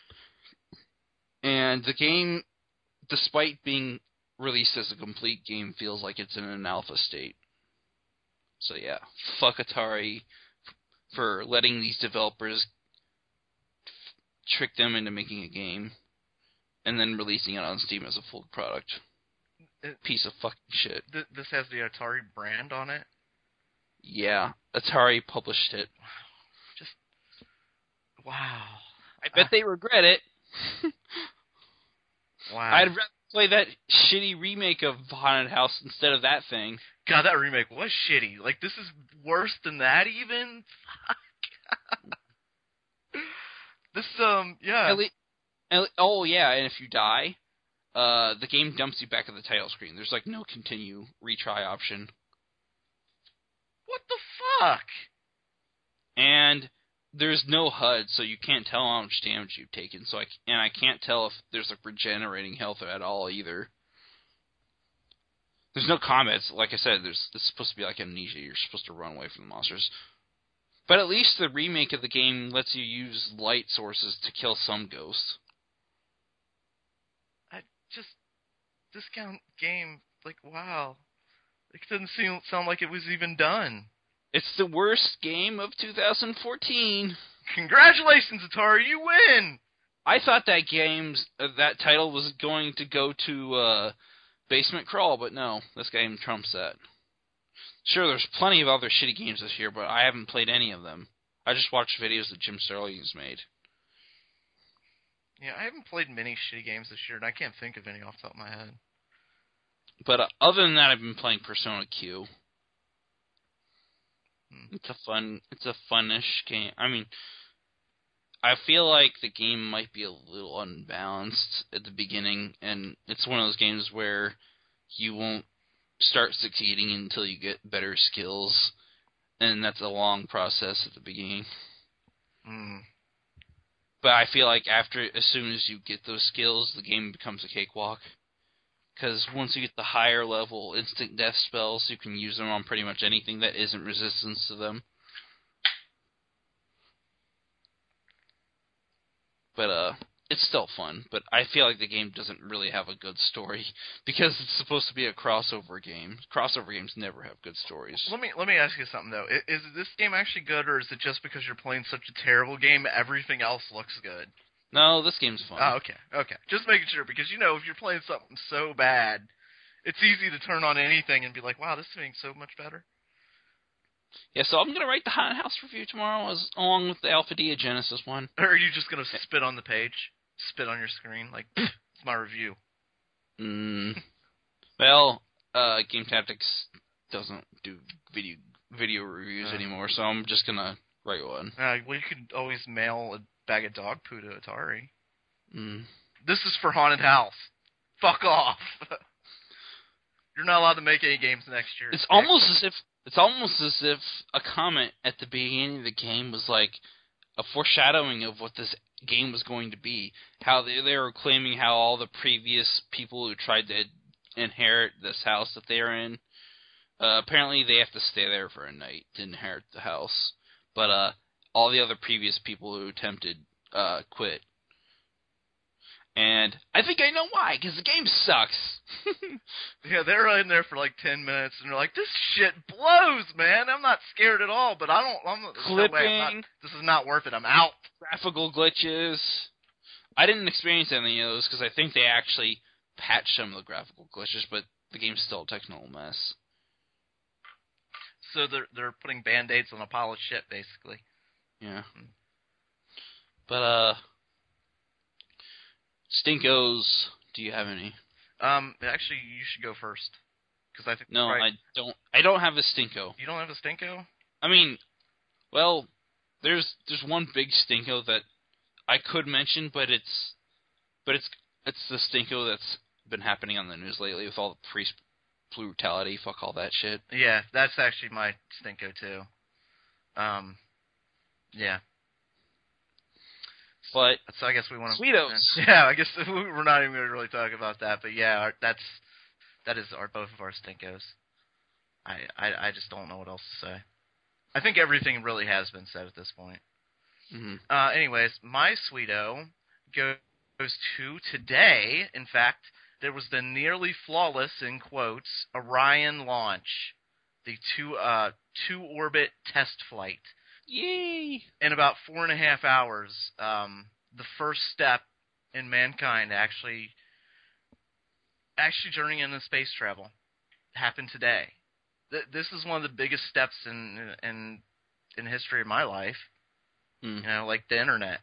And the game, despite being released as a complete game, feels like it's in an alpha state. So yeah, fuck Atari for letting these developers trick them into making a game and then releasing it on Steam as a full product. Piece of fucking shit. This has the Atari brand on it? Yeah, Atari published it. Just, wow. I bet they regret it. Wow. I'd rather play that shitty remake of Haunted House instead of that thing. God, that remake was shitty. Like, this is worse than that even? Fuck. This, yeah. Oh, yeah, and if you die, the game dumps you back at the title screen. There's, like, no continue retry option. What the fuck? And there's no HUD, so you can't tell how much damage you've taken. So I can't tell if there's, like, regenerating health at all either. There's no combat. Like I said, it's supposed to be like Amnesia. You're supposed to run away from the monsters. But at least the remake of the game lets you use light sources to kill some ghosts. This game, like, wow. It doesn't sound like it was even done. It's the worst game of 2014. Congratulations, Atari, you win! I thought that title was going to go to Basement Crawl, but no, this game trumps that. Sure, there's plenty of other shitty games this year, but I haven't played any of them. I just watched videos that Jim Sterling's made. Yeah, I haven't played many shitty games this year, and I can't think of any off the top of my head. But other than that, I've been playing Persona Q. It's a funnish game. I mean, I feel like the game might be a little unbalanced at the beginning, and it's one of those games where you won't start succeeding until you get better skills, and that's a long process at the beginning. But I feel like as soon as you get those skills, the game becomes a cakewalk. Because once you get the higher level instant death spells, you can use them on pretty much anything that isn't resistance to them. But it's still fun. But I feel like the game doesn't really have a good story because it's supposed to be a crossover game. Crossover games never have good stories. Let me ask you something though. Is this game actually good, or is it just because you're playing such a terrible game, everything else looks good? No, this game's fun. Oh, okay. Just making sure, because, you know, if you're playing something so bad, it's easy to turn on anything and be like, wow, this thing's so much better. Yeah, so I'm going to write the Haunted House review tomorrow along with the Alpha Dia Genesis one. Or are you just going to spit on the page? Spit on your screen? Like, it's my review. Well, Game Tactics doesn't do video reviews anymore, so I'm just going to write one. Well, you could always mail a bag of dog poo to Atari. This is for Haunted House. Fuck off. You're not allowed to make any games next year. It's almost as if a comment at the beginning of the game was like a foreshadowing of what this game was going to be. How they were claiming how all the previous people who tried to inherit this house that they are in, apparently they have to stay there for a night to inherit the house. But all the other previous people who attempted quit. And I think I know why, because the game sucks. Yeah, they're in there for like 10 minutes, and they're like, this shit blows, man. I'm not scared at all, but Clipping. this is not worth it. I'm out. Graphical glitches. I didn't experience any of those because I think they actually patched some of the graphical glitches, but the game's still a technical mess. So they're putting band-aids on a pile of shit, basically. Yeah. But Stinkos, do you have any? Actually, you should go first, because I think No, I don't. I don't have a Stinko. You don't have a Stinko? I mean, well, there's one big Stinko that I could mention, but it's the Stinko that's been happening on the news lately with all the police brutality. Fuck all that shit. Yeah, that's actually my Stinko too. Yeah. But so I guess we want to Sweetos. Yeah, I guess we're not even going to really talk about that. But yeah, that is both of our Stinkos. I just don't know what else to say. I think everything really has been said at this point. Mm-hmm. Anyways, my Sweeto goes to today. In fact, there was the nearly flawless, in quotes, Orion launch, the two orbit test flight. Yay! In about 4.5 hours, the first step in mankind actually journeying into space travel happened today. This is one of the biggest steps in history of my life. Mm. You know, like the internet.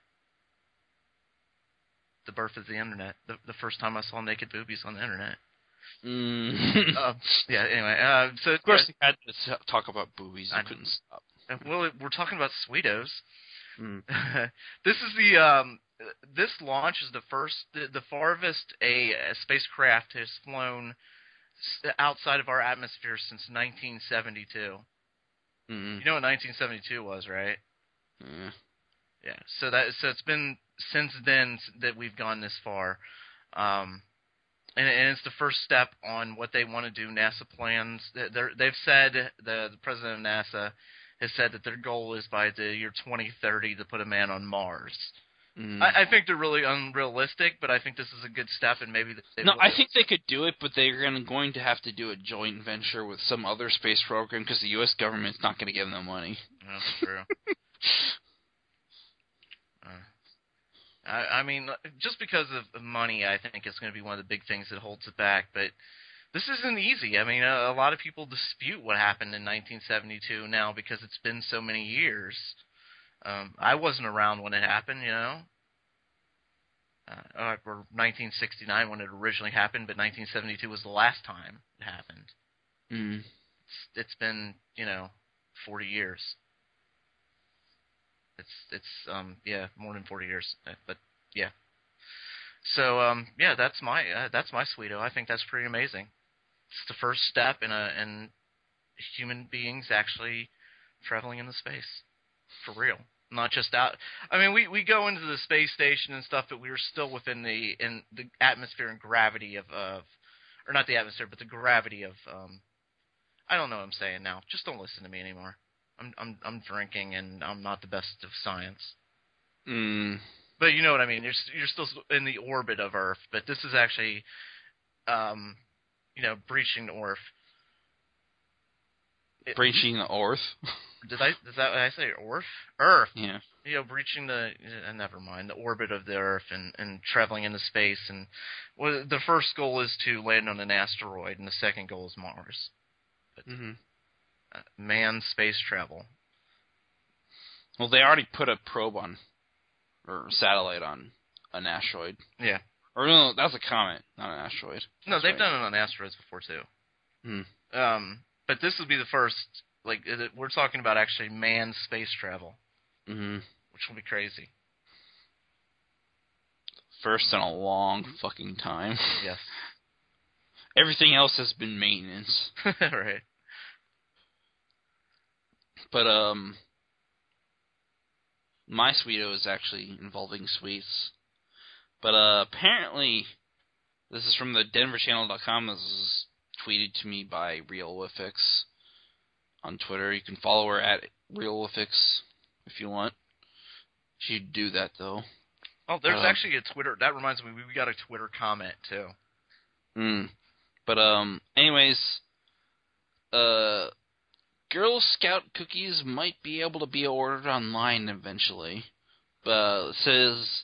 The birth of the internet. The first time I saw naked boobies on the internet. Mm. Yeah. Anyway, so of course we had to talk about boobies. I couldn't stop. Well, we're talking about Sweetos. Mm. This is this launch is the farthest a spacecraft has flown outside of our atmosphere since 1972. Mm. You know what 1972 was, right? Mm. Yeah. So it's been since then that we've gone this far, and it's the first step on what they want to do. NASA plans. They've said the president of NASA has said that their goal is by the year 2030 to put a man on Mars. Mm. I think they're really unrealistic, but I think this is a good step, and maybe I think they could do it, but they're going to have to do a joint venture with some other space program because the U.S. government's not going to give them money. That's true. I mean, just because of money, I think it's going to be one of the big things that holds it back. But this isn't easy. I mean, a lot of people dispute what happened in 1972 now because it's been so many years. I wasn't around when it happened, you know. Or 1969 when it originally happened, but 1972 was the last time it happened. Mm. It's been, 40 years. It's more than 40 years, but yeah. So that's my Sweeto. I think that's pretty amazing. It's the first step in human beings actually traveling into space for real, not just out. I mean, we go into the space station and stuff, but we were still within the atmosphere and gravity of or not the atmosphere, but the gravity of. I don't know what I'm saying now. Just don't listen to me anymore. I'm drinking and I'm not the best of science. Mm. But you know what I mean. You're still in the orbit of Earth, but this is actually, breaching the Earth. Breaching the Earth. Did I say Earth? Earth. Yeah. Breaching the never mind the orbit of the Earth and traveling into space. And the first goal is to land on an asteroid, and the second goal is Mars. But, manned space travel. Well, they already put a probe on, or satellite on an asteroid. Yeah. Or no, that was a comet, not an asteroid. No, they've done it on asteroids before too. But this would be the first. Like we're talking about actually manned space travel, which will be crazy. First in a long fucking time. Yes. Everything else has been maintenance. Right. But my Sweeto is actually involving sweets. But apparently, this is from the DenverChannel.com. This is tweeted to me by RealWiffix on Twitter. You can follow her at RealWiffix if you want. She'd do that though. Oh, there's actually a Twitter. That reminds me, we got a Twitter comment too. But anyways, Girl Scout cookies might be able to be ordered online eventually. It says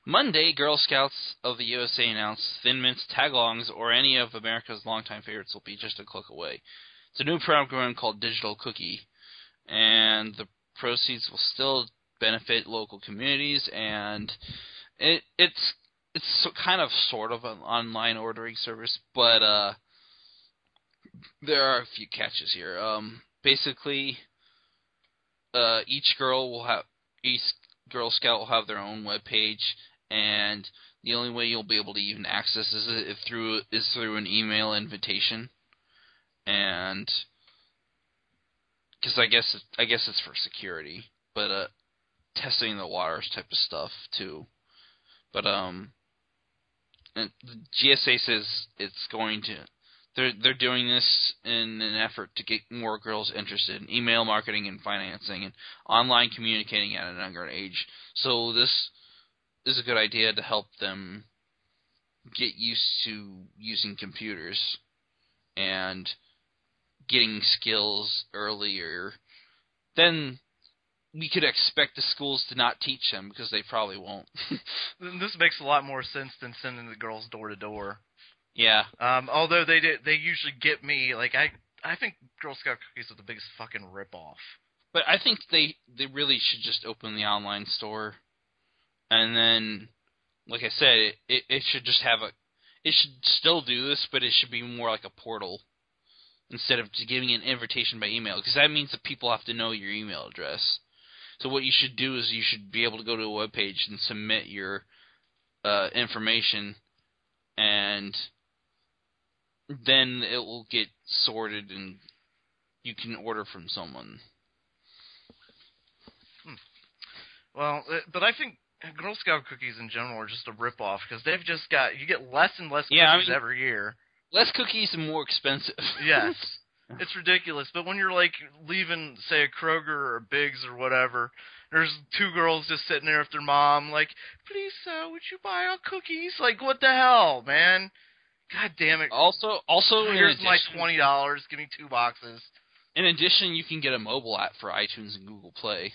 Monday, Girl Scouts of the USA announced Thin Mints Tagalongs or any of America's longtime favorites will be just a click away. It's a new program called Digital Cookie, and the proceeds will still benefit local communities, and it's kind of sort of an online ordering service, but there are a few catches here. Basically, each Girl Scout will have their own web page, and the only way you'll be able to even access is through an email invitation, and because I guess it's for security, but testing the waters type of stuff too. But and the GSA says it's going to. They're doing this in an effort to get more girls interested in email marketing and financing and online communicating at an younger age. So this is a good idea to help them get used to using computers and getting skills earlier. Then we could expect the schools to not teach them because they probably won't. This makes a lot more sense than sending the girls door to door. Yeah. Although they usually get me, like, I think Girl Scout cookies are the biggest fucking ripoff. But I think they really should just open the online store, and then, like I said, it should just have it should still do this, but it should be more like a portal instead of just giving an invitation by email, because that means that people have to know your email address. So what you should do is you should be able to go to a web page and submit your information, and then it will get sorted and you can order from someone. Well, but I think Girl Scout cookies in general are just a ripoff because they've just got, you get less and less cookies every year. Less cookies and more expensive. Yes. It's ridiculous. But when you're like leaving, say, a Kroger or Biggs or whatever, there's two girls just sitting there with their mom, like, please, would you buy our cookies? Like, what the hell, man? God damn it. Also, here's my $20. Give me 2 boxes. In addition, you can get a mobile app for iTunes and Google Play.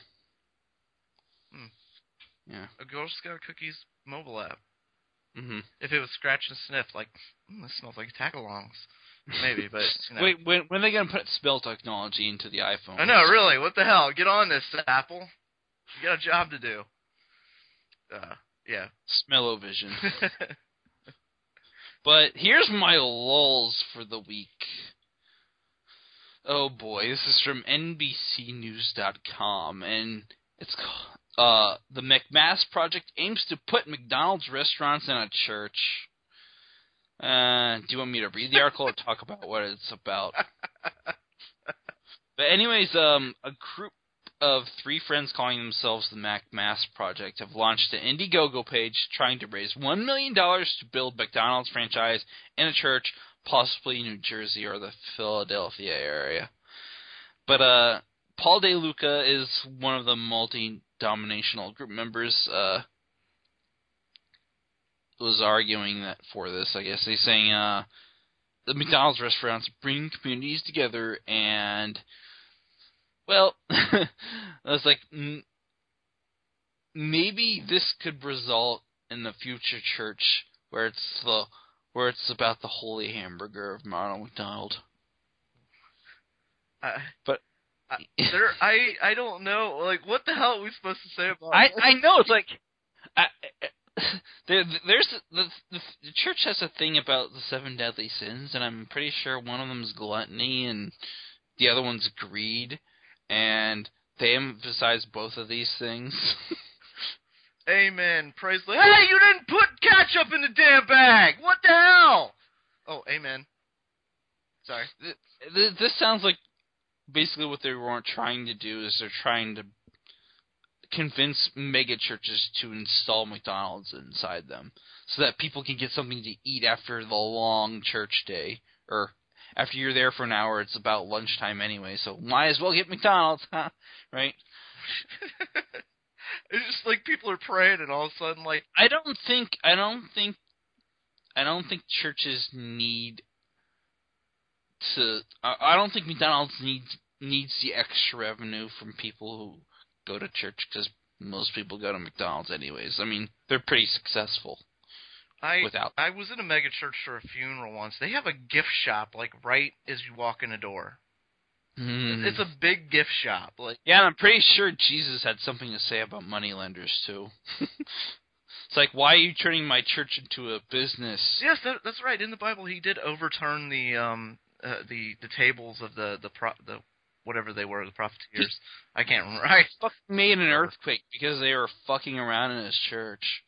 Yeah. A Girl Scout cookies mobile app. Mm-hmm. If it was scratch and sniff, like, this smells like tagalongs. Maybe, but, you know. Wait, when are they going to put spell technology into the iPhone? I know, really. What the hell? Get on this, Apple. You got a job to do. Yeah. Smell-o-vision. But here's my lulls for the week. Oh boy, this is from NBCNews.com, and it's called, the McMass Project aims to put McDonald's restaurants in a church. Do you want me to read the article or talk about what it's about? But anyways, a group of 3 friends calling themselves the McMass Project have launched an Indiegogo page trying to raise $1 million to build McDonald's franchise in a church, possibly New Jersey or the Philadelphia area. But Paul DeLuca is one of the multi-denominational group members. Was arguing that for this, I guess. He's saying the McDonald's restaurants bring communities together, and well, I was like, maybe this could result in the future church where it's about the holy hamburger of Ronald McDonald. But I don't know. Like, what the hell are we supposed to say about I know, it's like there's the church has a thing about the 7 deadly sins, and I'm pretty sure one of them is gluttony and the other one's greed, and they emphasize both of these things. Amen. Praise the Lord. Hey, you didn't put ketchup in the damn bag! What the hell? Oh, amen. Sorry. This sounds like basically what they weren't trying to do is they're trying to convince mega churches to install McDonald's inside them so that people can get something to eat after the long church day, or after you're there for an hour. It's about lunchtime anyway, so might as well get McDonald's, huh? Right? It's just like people are praying and all of a sudden, like, I don't think churches need to. I don't think McDonald's needs the extra revenue from people who go to church, because most people go to McDonald's anyways. I mean, they're pretty successful. I without. was in a mega church for a funeral once. They have a gift shop like right as you walk in the door. It's a big gift shop. Like yeah, and I'm pretty sure Jesus had something to say about moneylenders too. It's like, why are you turning my church into a business? yes, that's right. In the Bible, he did overturn the tables of the whatever they were, the profiteers. I can't remember. He fucking made an earthquake because they were fucking around in his church.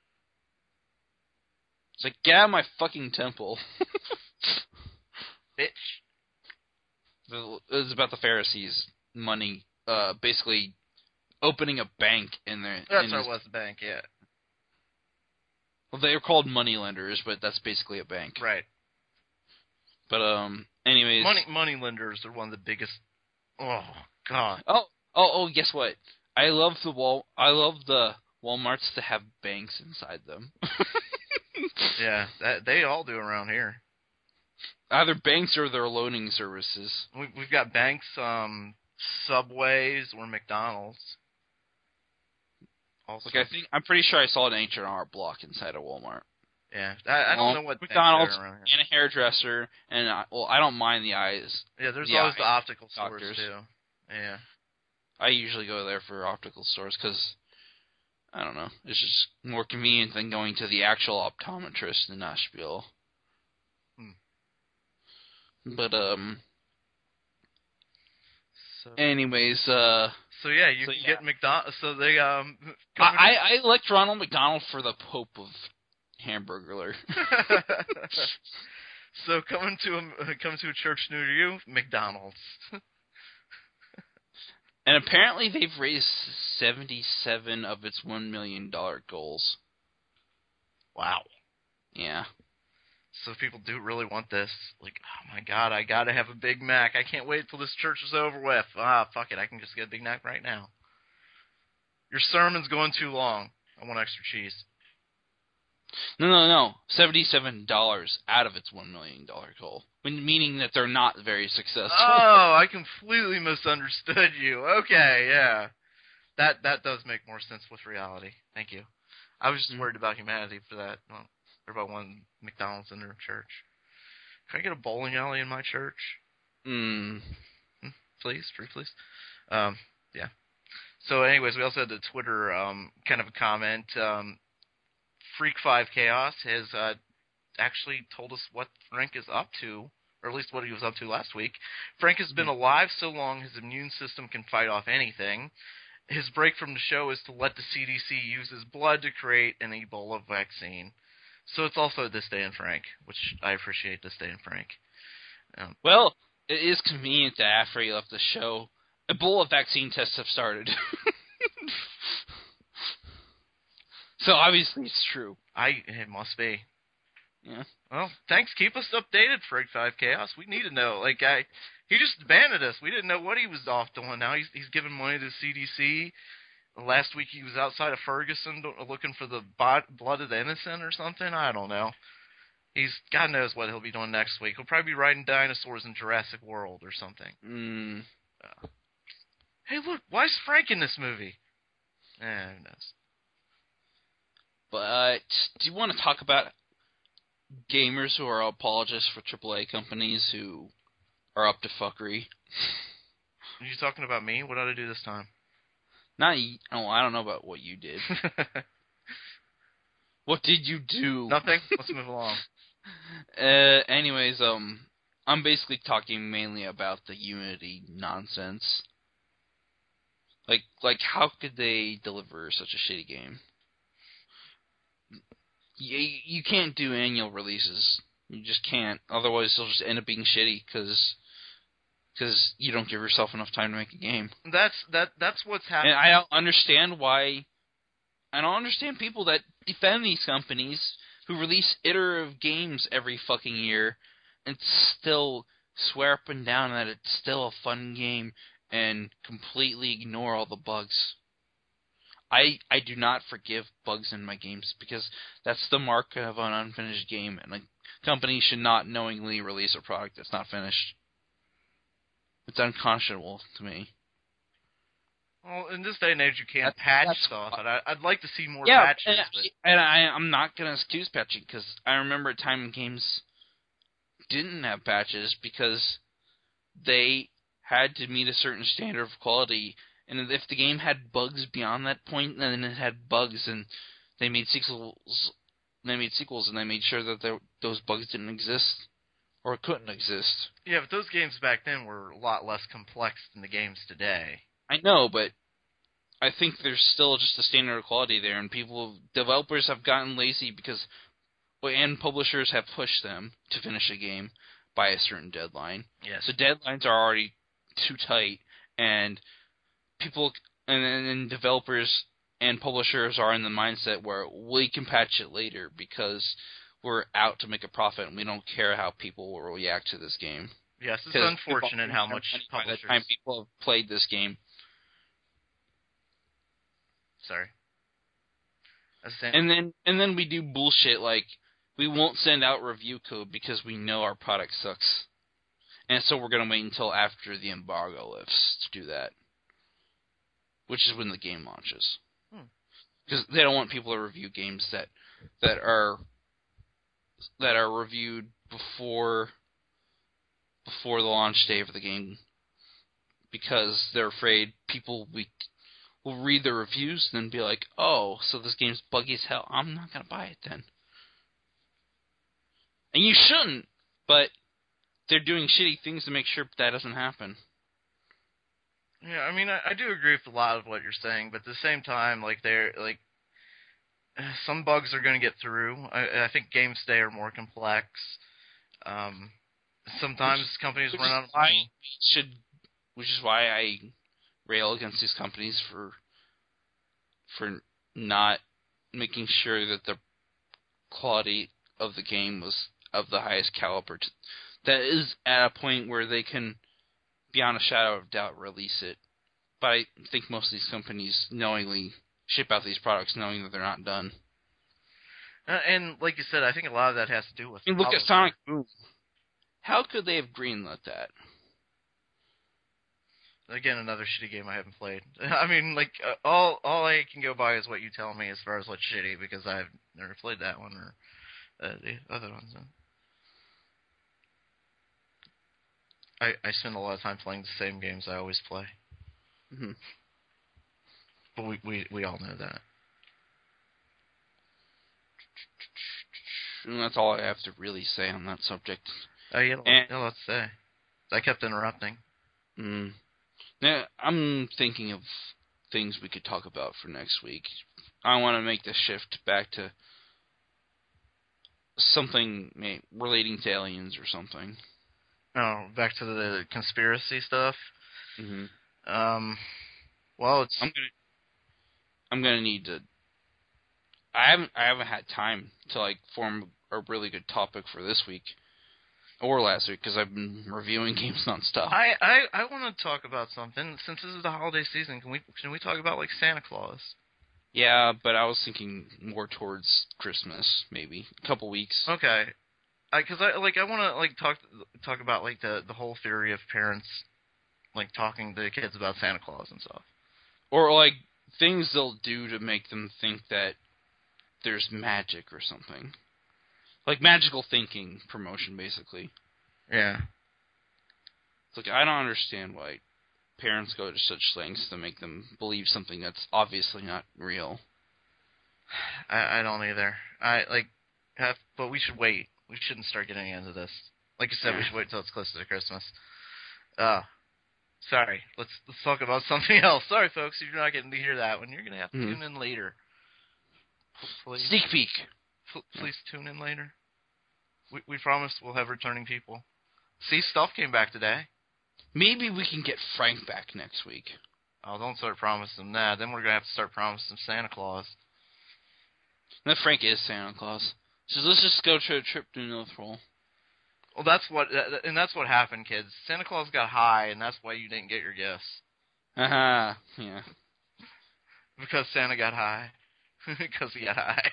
It's like, get out of my fucking temple. Bitch. It was about the Pharisees' money, basically opening a bank in their... That's what it was, the bank, yeah. Well, they were called money lenders, but that's basically a bank. Right. But, anyways... Money lenders are one of the biggest... Oh, God. Oh, guess what? I love the Walmarts to have banks inside them. Yeah, they all do around here. Either banks or their loaning services. We've got banks, Subways, or McDonald's. Also. Like, I'm pretty sure I saw an H&R Block inside a Walmart. Yeah, I don't know what McDonald's around here. and a hairdresser, and I don't mind the eyes. Yeah, there's always the optical stores doctors. too. Yeah, I usually go there for optical stores because I don't know, it's just more convenient than going to the actual optometrist in Nashville. But anyways, So yeah, you can get McDonald's. So they I elect Ronald McDonald for the Pope of Hamburglar. So come to a church near you, McDonald's. And apparently they've raised 77 of its $1 million goals. Wow. Yeah. So people do really want this. Like, oh my God, I gotta have a Big Mac. I can't wait till this church is over with. Fuck it, I can just get a Big Mac right now. Your sermon's going too long. I want extra cheese. No. $77 out of its $1 million goal. Meaning that they're not very successful. Oh, I completely misunderstood you. Okay, yeah. That does make more sense with reality. Thank you. I was just worried about humanity for that. Well, or about one McDonald's in their church. Can I get a bowling alley in my church? Please, free, please. Yeah. So, anyways, we also had the Twitter kind of a comment. Freak5 Chaos has actually told us what Frank is up to, or at least what he was up to last week. Frank has been alive so long his immune system can fight off anything. His break from the show is to let the CDC use his blood to create an Ebola vaccine. So it's also This Day in Frank, which I appreciate This Day in Frank. Well, it is convenient that after he left the show, Ebola vaccine tests have started. So obviously it's true. It must be. Yeah. Well, thanks. Keep us updated, Freak5 Chaos. We need to know. He just abandoned us. We didn't know what he was off doing. Now he's giving money to the CDC. Last week he was outside of Ferguson looking for the blood of the innocent or something. I don't know. God knows what he'll be doing next week. He'll probably be riding dinosaurs in Jurassic World or something. Hey, look, why is Frank in this movie? Who knows? But do you want to talk about gamers who are apologists for AAA companies who are up to fuckery? Are you talking about me? What did I do this time? I don't know about what you did. What did you do? Nothing. Let's move along. Anyways, I'm basically talking mainly about the Unity nonsense. Like how could they deliver such a shitty game? You can't do annual releases. You just can't. Otherwise, they'll just end up being shitty because you don't give yourself enough time to make a game. That's what's happening. And I don't understand why. I don't understand people that defend these companies who release iterative games every fucking year and still swear up and down that it's still a fun game and completely ignore all the bugs. I do not forgive bugs in my games because that's the mark of an unfinished game, and a company should not knowingly release a product that's not finished. It's unconscionable to me. Well, in this day and age, you can't That's patch stuff, and I'd like to see more Yeah, patches. I'm not gonna excuse patching because I remember a time games didn't have patches because they had to meet a certain standard of quality, and if the game had bugs beyond that point, then it had bugs, and they made sequels. And they made sure that those bugs didn't exist or couldn't exist. Yeah, but those games back then were a lot less complex than the games today. I know, but I think there's still just a standard of quality there, and developers have gotten lazy and publishers have pushed them to finish a game by a certain deadline. Yes. So deadlines are already too tight, and and developers and publishers are in the mindset where we can patch it later because we're out to make a profit and we don't care how people will react to this game. Yes, it's unfortunate how much publishers... By the time people have played this game. Sorry. And then we do bullshit like we won't send out review code because we know our product sucks. And so we're going to wait until after the embargo lifts to do that. Which is when the game launches. Because they don't want people to review games that are reviewed before the launch day of the game, because they're afraid people will read the reviews and then be like, oh, so this game's buggy as hell. I'm not gonna buy it then. And you shouldn't, but they're doing shitty things to make sure that doesn't happen. Yeah, I mean, I do agree with a lot of what you're saying, but at the same time, some bugs are going to get through. I think games today are more complex. Sometimes companies run out of money. Which is why I rail against these companies for not making sure that the quality of the game was of the highest caliber. That is at a point where they can, beyond a shadow of doubt, release it. But I think most of these companies knowingly ship out these products knowing that they're not done. And like you said, I think a lot of that has to do with... I mean, look at Sonic Boom. How could they have greenlit that? Again, another shitty game I haven't played. I mean, all I can go by is what you tell me as far as what's shitty, because I've never played that one or the other ones. I spend a lot of time playing the same games I always play. Mm-hmm. But we all know that. And that's all I have to really say on that subject. Oh, yeah, let's say. I kept interrupting. Now, I'm thinking of things we could talk about for next week. I want to make the shift back to something relating to aliens or something. Oh, back to the conspiracy stuff? Mm-hmm. Well, it's... I'm gonna need to... I haven't had time to, form a really good topic for this week. Or last week, because I've been reviewing games nonstop. I want to talk about something. Since this is the holiday season, can we talk about, Santa Claus? Yeah, but I was thinking more towards Christmas, maybe. A couple weeks. Okay. Because I want to, talk about, the whole theory of parents, talking to the kids about Santa Claus and stuff. Or, things they'll do to make them think that there's magic or something. Magical thinking promotion, basically. Yeah. It's I don't understand why parents go to such lengths to make them believe something that's obviously not real. I don't either. But we should wait. We shouldn't start getting into this. Like I said, we should wait until it's closer to Christmas. Sorry. Let's talk about something else. Sorry, folks, if you're not getting to hear that one. You're going to have to tune in later. Please. Sneak peek. Please tune in later. We promise we'll have returning people. See, Stuff came back today. Maybe we can get Frank back next week. Oh, don't start promising that. Then we're going to have to start promising Santa Claus. That Frank is Santa Claus. So let's just go to a trip to North Pole. Well, that's what happened, kids. Santa Claus got high, and that's why you didn't get your gifts. Yeah. Because Santa got high. Because he got high.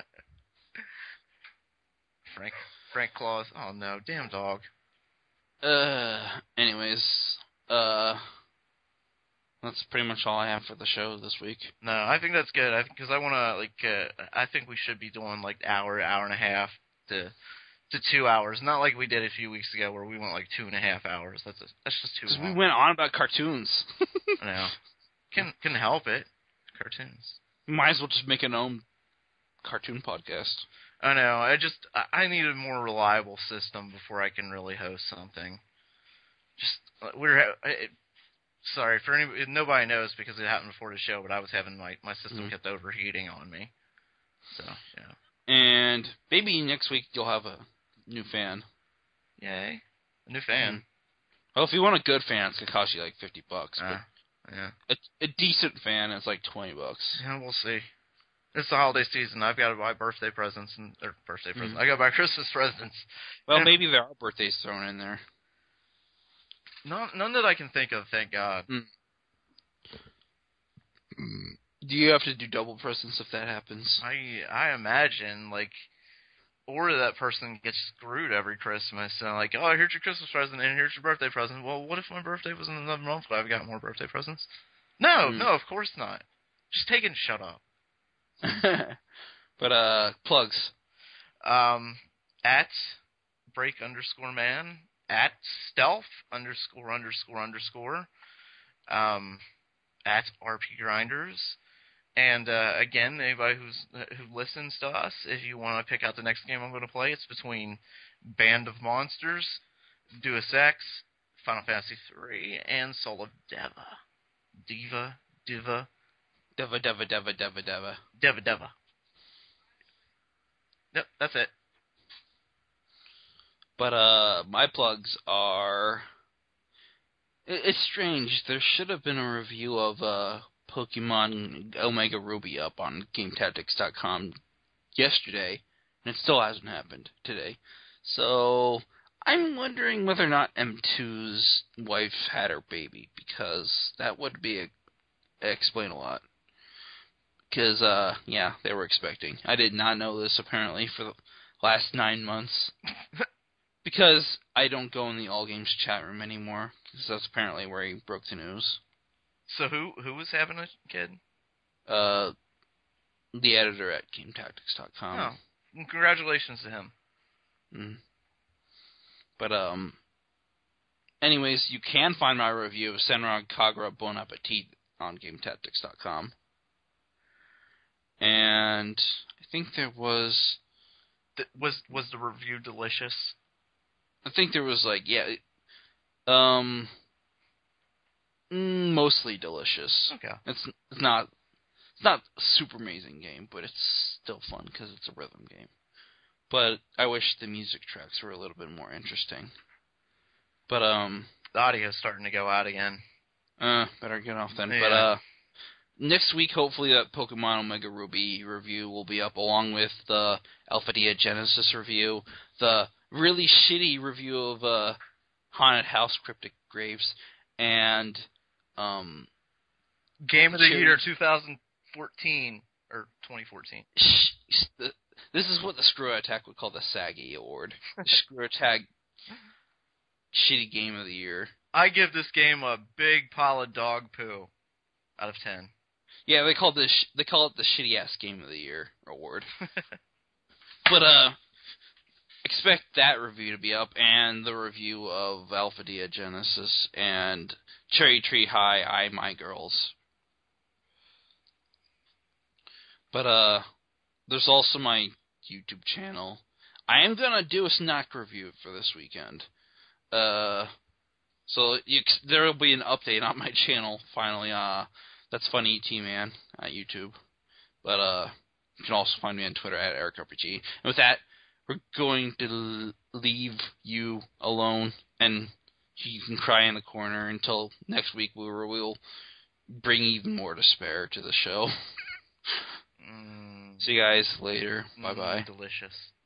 Frank Claus. Oh no, damn dog. Anyways, That's pretty much all I have for the show this week. No, I think that's good. I think because I want to I think we should be doing like hour and a half to 2 hours, not like we did a few weeks ago where we went like 2.5 hours. That's just too long. We went on about cartoons. I know. Can help it. Cartoons. We might as well just make an own cartoon podcast. I know. I need a more reliable system before I can really host something. Sorry for nobody knows because it happened before the show, but I was having my system kept overheating on me. So yeah. And maybe next week you'll have a new fan. Yay, a new fan. Well, if you want a good fan, it's gonna cost you like $50. Yeah. A decent fan is like $20. Yeah, we'll see. It's the holiday season. I've got to buy birthday presents I got to buy Christmas presents. Well, maybe there are birthdays thrown in there. None that I can think of, thank God. Do you have to do double presents if that happens? I imagine, or that person gets screwed every Christmas. And oh, here's your Christmas present, and here's your birthday present. Well, what if my birthday was in another month? Would I have got more birthday presents? No, of course not. Just take it and shut up. But, plugs. At break_man. At stealth ___. At RP Grinders. And again, anybody who listens to us, if you want to pick out the next game I'm going to play, it's between Band of Monsters, Deus Ex, Final Fantasy III, and Soul of Deva. Deva. Yep, that's it. But my plugs are... It's strange. There should have been a review of Pokemon Omega Ruby up on GameTactics.com yesterday, and it still hasn't happened today. So I'm wondering whether or not M2's wife had her baby, because that would explain a lot. Because, yeah, they were expecting. I did not know this, apparently, for the last 9 months. Because I don't go in the All Games chat room anymore, because that's apparently where he broke the news. So who was having a kid? The editor at GameTactics.com. Oh, congratulations to him. But, anyways, you can find my review of Senran Kagura Bon Appetit on GameTactics.com. And I think there was... Was the review delicious? I think there was, mostly delicious. Okay. It's not a super amazing game, but it's still fun because it's a rhythm game. But I wish the music tracks were a little bit more interesting. But the audio's starting to go out again. Better get off then. Yeah. But next week, hopefully, that Pokemon Omega Ruby review will be up, along with the Alpha Dia Genesis review, the really shitty review of Haunted House Cryptic Graves, and Game of the Year 2014 or 2014. This is what the Screw Attack would call the Saggy Award. The Screw Attack Shitty Game of the Year. I give this game a big pile of dog poo out of 10. Yeah, they call it the Shitty Ass Game of the Year award. But expect that review to be up, and the review of Alpha Dia Genesis and Cherry Tree High, I My Girls. But there's also my YouTube channel. I am gonna do a snack review for this weekend. So there will be an update on my channel finally. That's Funny ET Man at YouTube. But you can also find me on Twitter at EricRPG. And with that, we're going to leave you alone, and you can cry in the corner until next week, where we'll bring even more despair to the show. See you guys later. Bye-bye. Delicious.